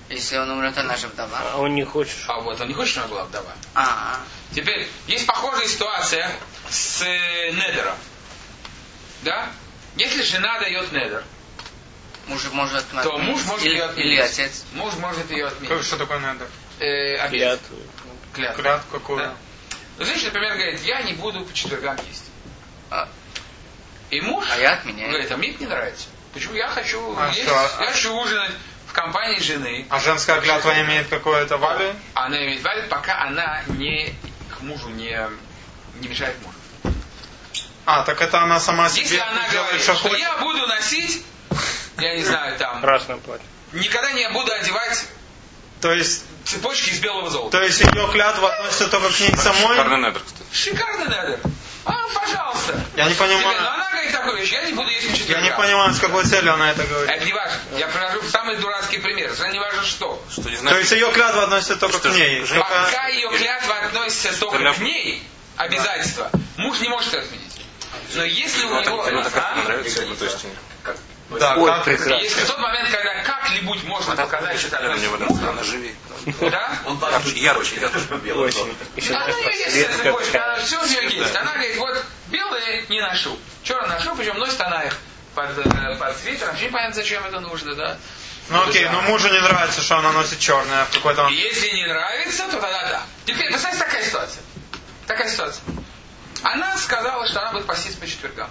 Если он умрет, она же вдова. А он не хочет. А вот он не хочет, чтобы она была вдова. А, Теперь, есть похожая ситуация с э, недером. Да? Если жена дает недер, муж может то муж может или, ее отменить. или отец. Муж может ее отменить. Что такое надо? Э, обед. Клятву. Клятву. Клятв какую? Да. Женщина, например, говорит, я не буду по четвергам есть. А, И муж а я отменяю. говорит, а мне это не нравится. Почему? Я хочу А есть, что? я хочу ужинать в компании жены. А женская клятва имеет какое-то валю? Она имеет валид, пока она не к мужу не, не мешает мужу. А, так это она сама себе Если она делает, говорит, что что хочет. я буду носить, я не знаю, там, Красное платье. никогда не буду одевать То есть, цепочки из белого золота. то есть ее клятва относится только к ней самой? Шикарный недр, кстати. Шикарный недер. А, пожалуйста. Я не Теперь, понимаю. но она говорит такую вещь, я не буду есть в Я четверга. не понимаю, с какой целью она это говорит. Это не важно. Я привожу самый дурацкий пример. Это не важно что. Что не То знаю. есть ее клятва относится только Что к ж, ней. женщина- Только- Пока ее клятва относится только Для- к ней, обязательства, муж не может это отменить. Но если у него... Ему так а? нравится. Ну, то есть, Да, Ой, как- прекрасно. Если в тот момент, когда как-нибудь можно показать, что это она относится мне к мужу, она живее. да? Он так же ярче, я тоже белый. Очень. Еще Она раз у нее есть редко эта цепочка, она такая. все у нее есть. Она говорит, вот белые не ношу, черные ношу, причем носит она их под, э, под свитером. Вообще непонятно, зачем это нужно, да? Ну окей, Да. но мужу не нравится, что она носит черное в какой-то И момент. если не нравится, то тогда да. Теперь, представьте, такая ситуация. Такая ситуация. Она сказала, что она будет поститься по четвергам.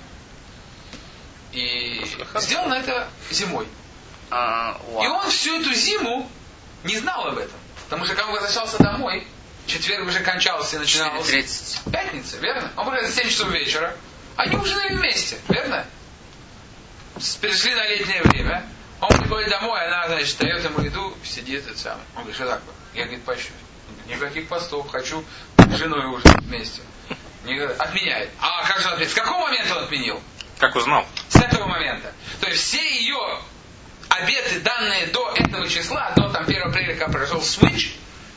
И сделано это зимой. А, вау. И он всю эту зиму не знал об этом. Потому что когда он возвращался домой, четверг уже кончался и начиналась четыре тридцать. пятница, верно? Он приходит в семь часов вечера. Они ужинали вместе, верно? С- Перешли на летнее время. Он приходит домой, она, значит, дает ему еду, сидит это самое. Он говорит, что такое? Я, говорит, пощу. Никаких постов, хочу с женой ужинать вместе. Не- Отменяет. А как же он отменяет? С какого момента он отменил? Как узнал? С этого момента. То есть все ее обеты, данные до этого числа, до там первого апреля, когда произошел switch,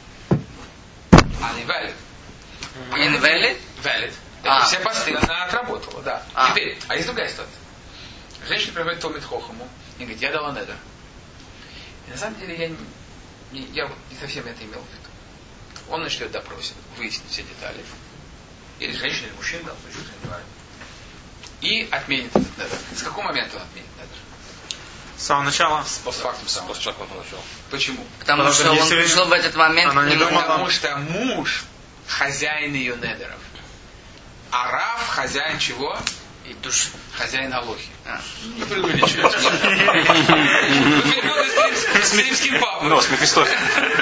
они valid. Invalid? Valid. А. Все посты она отработала, да. А. Теперь, а есть другая ситуация. Женщина приходит к Томит Хохаму и говорит, я дала недер. И на самом деле я не, не- я вот не совсем это имел в виду. Он начнет допросить, выяснить все детали. Или женщина, или мужчина, да, случае, уже не важно. И отменит этот недер. С какого момента он отменит недер? С самого начала. С постфактум самого. Постфактум начала. Почему? Потому Потому что что он если пришел в этот момент она к не нему. думала- Потому что муж хозяин ее недеров. А Рав хозяин чего? И душ. Хозяин Алохи. А. Не преувеличивайте. С римским папой. Ну, с Мефистофелем.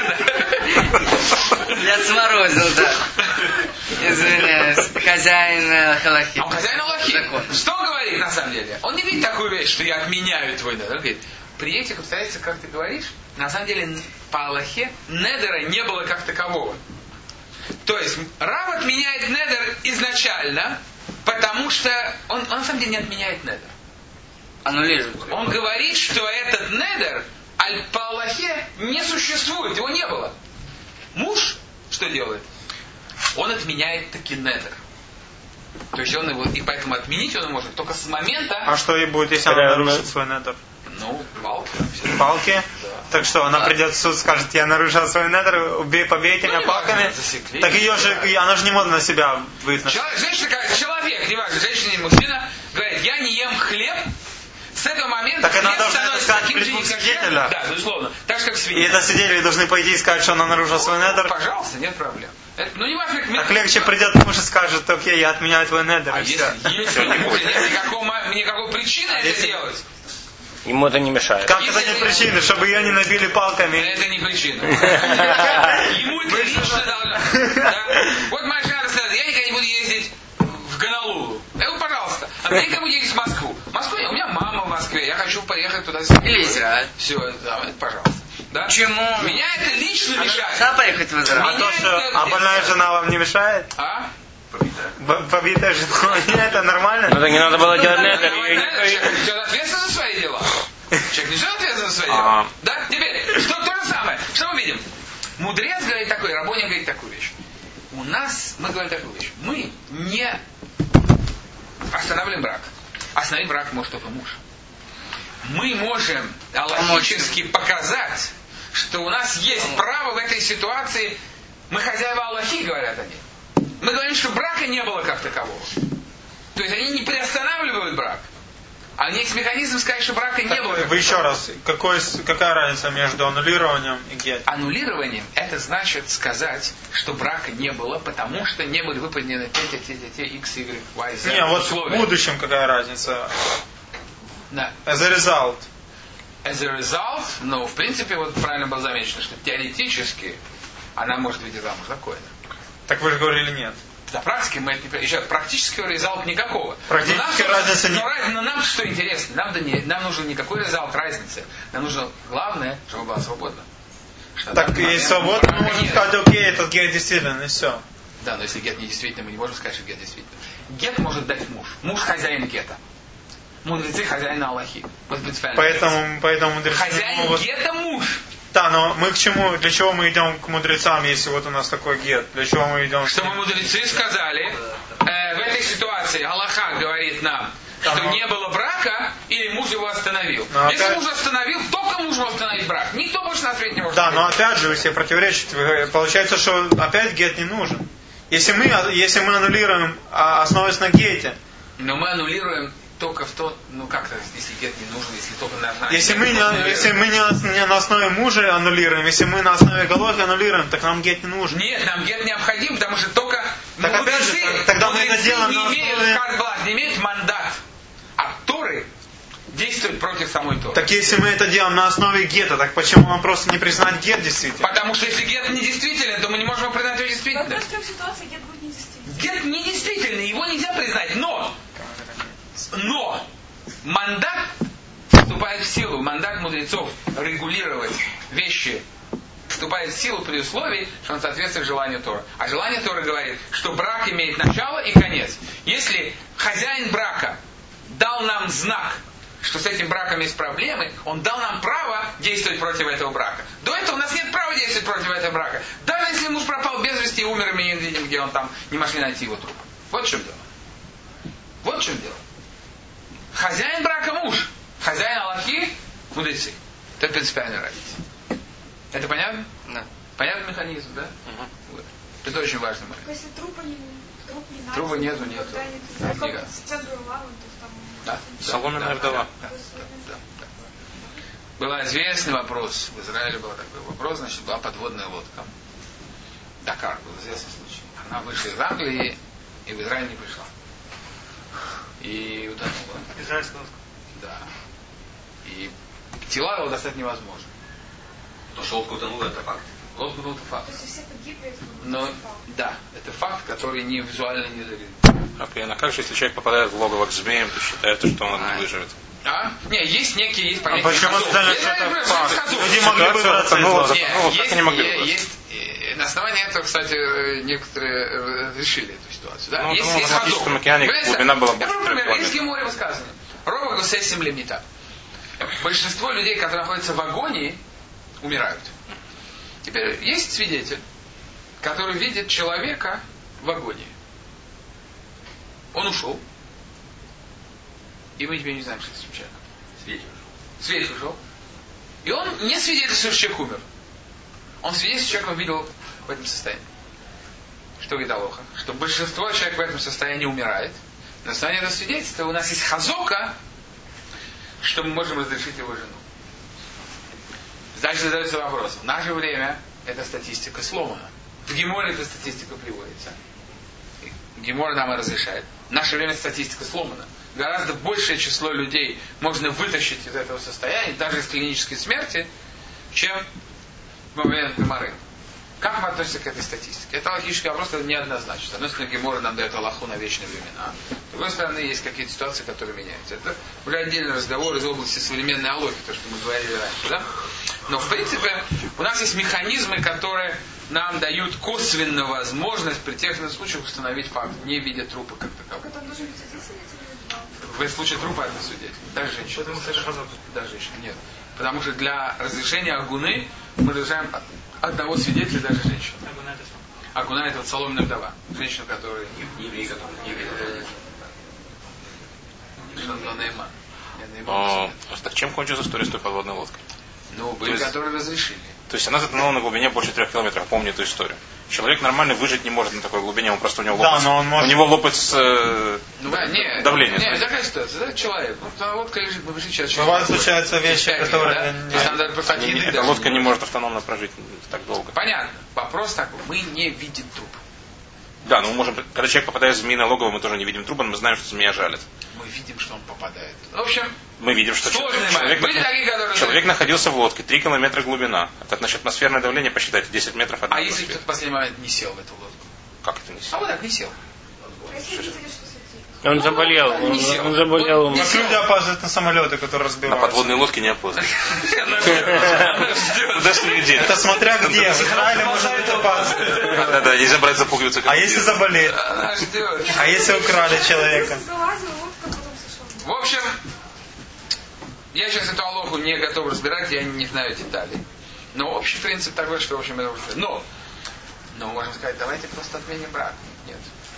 Я сморозил, да. Извиняюсь. Хозяин э, халахи. А он хозяин Алохи. Закон. Что он говорит на самом деле? Он не видит такую вещь, что я отменяю твой недер. Он говорит, при этих обстоятельствах, как ты говоришь, на самом деле по Алохе недера не было как такового. То есть Рав отменяет недер изначально, потому что он, он на самом деле не отменяет недер. Аннулирует. Он говорит, что этот недер аль по Аллахе не существует, его не было. Муж что делает? Он отменяет таки недер. То есть он его, и поэтому отменить он может только с момента, А что ей будет, если она Прямо. нарушит свой недер? ну, палки. все. Палки? Да. Так что, она Да. придет в суд, скажет, я нарушил свой недер, убей, побейте Ну, меня не важно, палками. засекли. Так ее же, Да. она же не может на себя выйти. Человек, женщина говорит, человек, неважно, женщина или мужчина, говорит, я не ем хлеб, с этого момента Так она хлеб должна становится это сказать таким при же двух некошерным. свидетелях. Да, безусловно. Так же, как И свинья. это свидетели должны пойти и сказать, что она нарушила свой недер. Пожалуйста, нет проблем. Это, ну, не важно, как Так легче придет муж и скажет, окей, я отменяю твой недер. А и если, всё. если у мужа нет никакого, никакой причины это если- делать, Ему это не мешает. Как Если- это не причина, чтобы ее не набили палками? это не причина. Ему это лично должно. Да? Вот моя жена рассказывает, я никогда не буду ездить в Гонолулу. Я говорю, пожалуйста. А я никогда буду ездить в Москву. В Москву, у меня мама в Москве, я хочу поехать туда. Или Израиль. Все, да, это пожалуйста. Да? Почему? Меня это лично Она мешает. должна поехать в Израиль. А то, что а больная жена вам не мешает? А? Б- Побитая жена? Нет, это нормально? Ну так не надо было делать недер. Нормально, и- Человек несет ответственность за свои дела. Человек несет ответственность за свои дела. Ага. Да? Теперь, что то же самое. Что мы видим? Мудрец говорит такой, Рабонин говорит такую вещь. У нас, мы говорим такую вещь. Мы не останавливаем брак. Остановить брак может только муж. Мы можем аллахически показать, что у нас есть право в этой ситуации, мы хозяева Аллахи, говорят они. Мы говорим, что брака не было как такового. То есть они не приостанавливают брак. А есть механизм сказать, что брака не так, было. Вы еще раз, какой, какая разница между аннулированием и гет? Аннулированием это значит сказать, что брака не было, потому что не были выполнены те, те, те, те, x, y, y, z Не, вот условия. в будущем какая разница? Да. As a result. As a result, ну, в принципе, вот правильно было замечено, что теоретически она может выйти замуж спокойно. Так вы же говорили нет. На практике мы это не... Еще практического результата никакого. Практической разницы нет. Но, но нам что интересно? Нам, да не, нам нужен никакой результат разницы. Нам нужно главное, чтобы была свободна. Что так есть свободно, мы можем сказать, окей, этот гет действительно, и все. Да, но если гет не действительно, мы не можем сказать, что гет действительно. Гет может дать муж. Муж хозяин гета. Мудрецы хозяин Аллахи. Вот поэтому, поэтому мудрецы... Хозяин могут... гета муж. Да, но мы к чему, для чего мы идем к мудрецам, если вот у нас такой гет? Для чего мы идем? Что мы мудрецы сказали, э, в этой ситуации Аллаха говорит нам, да, что но... не было брака, или муж его остановил. Но если опять... муж остановил, только муж может остановить брак. Никто больше на свете не может. Да, но опять же вы себе противоречите. Получается, что опять гет не нужен. Если мы, если мы аннулируем, основываясь на гете. Но мы аннулируем только в тот, ну как-то, если гет не нужен, если только на... Если мы, не, если мы не, не на основе мужа аннулируем, если мы на основе Галохи аннулируем, так нам гет не нужен. Нет, нам гет необходим, потому что только так мудрецы, опять же, тогда мы это делаем не на основе... имеют карт-бланш, не имеют мандат от Торы действовать против самой Торы. Так если мы это делаем на основе гета, так почему нам просто не признать гет действительно? Потому что если гет не действителен, то мы не можем его признать его действительным. В трех ситуациях гет будет недействительным. Гет не действительный, его нельзя признать, но но мандат вступает в силу, мандат мудрецов регулировать вещи вступает в силу при условии, что он соответствует желанию Торы. А желание Торы говорит, что брак имеет начало и конец. Если хозяин брака дал нам знак, что с этим браком есть проблемы, он дал нам право действовать против этого брака. До этого у нас нет права действовать против этого брака. Даже если муж пропал без вести и умер, и мы не видим, где он там, не могли найти его труп. Вот в чем дело. Вот в чем дело. Хозяин брака муж. Хозяин Аллахи мудрецы. Это принципиальная разница. Это понятно? Да. Понятный механизм, да? Угу. Вот. Это очень важный момент. Если трупа не, труп не найден, трупа нету, нету. Да, как сейчас был Лаван, то есть там... Да? Соломенная вдова. Да, да, да, да. Был известный вопрос. В Израиле был такой вопрос, значит, была подводная лодка. Дакар был известный случай. Она вышла из Англии и в Израиль не пришла. И утонула. Израильская лодка. Да. И тела его достать невозможно. То, что лодка утонула, это факт. Лодка утонула, это факт. То есть все погибли, это Но, факт. да, это факт, который не визуально не завиден. А как же, если человек попадает в логово к змеям, то считается, что он не выживет? А? Не, есть некие, есть А понятия. почему сказали, что это факт? Люди могли выбраться из Ну, лодки. ну, так они могли есть, выбраться. есть, э, на основании этого, кстати, некоторые решили эту ситуацию. Да? Ну, есть, ну, есть в Атлантическом хазок. океане Понимаете? глубина была Я больше например, трех километров. есть в Геморе высказано. Рова гусесим лимита. Большинство людей, которые находятся в агонии, умирают. Теперь есть свидетель, который видит человека в агонии. Он ушел. И мы теперь не знаем, что это с этим человеком. Свидетель. Свидетель ушел. И он не свидетельствует, что человек умер. Он свидетельствует, что человек видел в этом состоянии. Что говорит Алоха? Что большинство человек в этом состоянии умирает. На основании этого свидетельства у нас есть хазока, что мы можем разрешить его жену. Дальше задается вопрос. В наше время эта статистика сломана. В Геморе эта статистика приводится. Гемор нам и разрешает. В наше время статистика сломана. Гораздо большее число людей можно вытащить из этого состояния, даже из клинической смерти, чем в момент Геморы. Как мы относимся к этой статистике? Это логический вопрос, это неоднозначно. С одной стороны, Гемора нам дает Аллаху на вечные времена. С другой стороны, есть какие-то ситуации, которые меняются. Это уже отдельный разговор из области современной алохи, то, что мы говорили раньше. Да? Но, в принципе, у нас есть механизмы, которые нам дают косвенную возможность при тех случаях установить факт, не видя трупа как такового. Как это должен быть свидетель? В случае трупа это свидетель. Даже женщина. Потому что это хазок. Даже женщина. Нет. Потому что для разрешения агуны мы разрешаем одного свидетеля, даже женщину. Агуна это что? Агуна это вот соломенная вдова. Женщина, которая Не еврей, который не еврей. А, так чем кончилась история с той подводной лодкой? Ну, были, есть... которые разрешили. То есть она затонула на глубине больше трех километров. Помню эту историю. Человек нормально выжить не может на такой глубине, он просто у него лопается. Да, но он может... У него лопается э, ну, да, не, давление. Нет, такая ситуация. Это человек. Вот лодка лежит, побежит сейчас человек. Бывают случаются вещи, которые... Да? То есть там даже просто от еды Эта даже лодка не может автономно прожить так долго. Понятно. Вопрос такой. Мы не видим труп. Да, но мы можем... Когда человек попадает в змеиное логово, мы тоже не видим трупа, но мы знаем, что змея жалит. Мы видим, что он попадает. В общем... Мы видим, что человек, человек, Были такие, которые... человек находился в лодке, три километра глубина. Это значит атмосферное давление, посчитайте, десять метров от А если кто-то в последний момент не сел в эту лодку? Как это не сел? А вот так не сел. Он заболел. Он, он, он заболел. Как люди опаздывают на самолеты, которые разбиваются. На подводной лодке не опаздывают. Куда что не делать? Это смотря где. В Израиле может быть опаздывать. Да, да, нельзя брать запугиваться. А если заболеет? А если украли человека? В общем, я сейчас эту алоху не готов разбирать, я не знаю деталей. Но общий принцип такой, что в общем это... Но, но можем сказать, давайте просто отменим брак. Нет.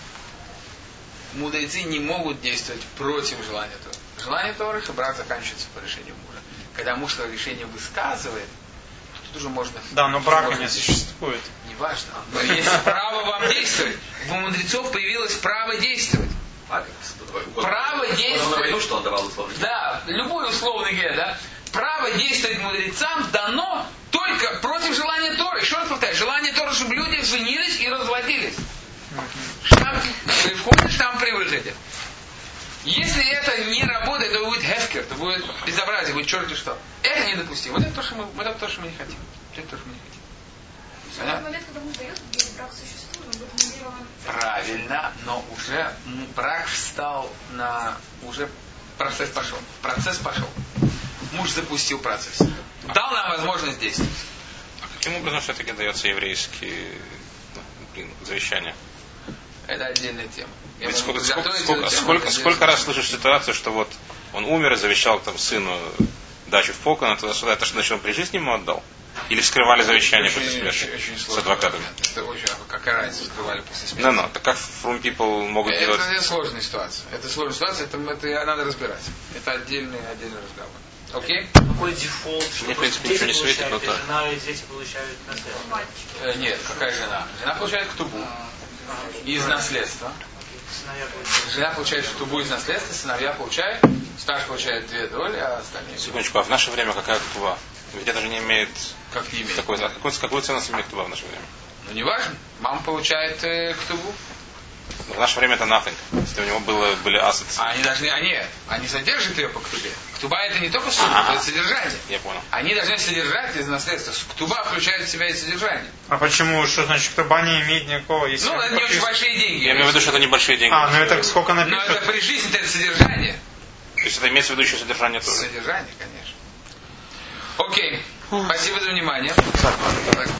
Мудрецы не могут действовать против желания Торы. Желание Торы, что брак заканчивается по решению мужа. Когда муж свое решение высказывает, то тут уже можно... Да, но брака не существует. Неважно. Но есть право вам действовать. У мудрецов появилось право действовать. Право действовать. Что он давал условный гет. Да, любой условный гет, да. Право действовать мудрецам дано только против желания Торы. Еще раз повторяю, желание Торы, чтобы люди женились и разводились. Штамп, ты входишь, там при выходе. Если это не работает, то будет хефкер, то будет безобразие, будет черти что. Это недопустимо. Вот это то, что мы, вот это то, что мы не хотим. Это то, что мы не хотим. В тот момент, когда муж дает, где брак существует, он будет аннулирован. Правильно, но уже брак встал на... Уже процесс пошел. Процесс пошел. Муж запустил процесс. Дал нам возможность действовать. А каким образом все-таки дается еврейский блин, завещание? Это отдельная тема. Ведь сколько, сколько, сколько, сколько, сколько раз слышишь ситуацию, что вот он умер и завещал там сыну дачу в Покон, туда-сюда, это что, значит, он при жизни ему отдал? Или вскрывали завещание очень, после смерти очень, очень с адвокатами? Это очень, какая разница, вскрывали после смерти? Ну, ну, так как from people могут это, делать? Это сложная ситуация. Это сложная ситуация, это, это надо разбирать. Это отдельный, отдельный разговор. Окей? Какой дефолт? Мне, в принципе, ничего не светит, но то... Жена и дети получают наследство. Э, нет, какая жена? Жена получает ктубу из наследства. Жена получает ктубу из наследства, сыновья получают, старший получает две доли, а остальные... Секундочку, а в наше время какая ктуба? Ведь это же не имеет... Как не имеет? Какой, какой, какую ценность имеет ктуба в наше время? Ну, не важно. Мама получает э, ктубу. Но в наше время это nothing. Если у него было, были assets. А они должны, а нет, они содержат ее по ктубе. Ктуба это не только сумма, это содержание. Я понял. Они должны содержать из наследства. Ктуба включает в себя и содержание. А почему? Что значит ктуба не имеет никакого? Если ну, это не очень большие деньги. Я имею в виду, что это небольшие деньги. А, ну это сколько написано? Но это при жизни это содержание. То есть это имеется в виду еще содержание тоже? Содержание, конечно. Окей. Спасибо за внимание.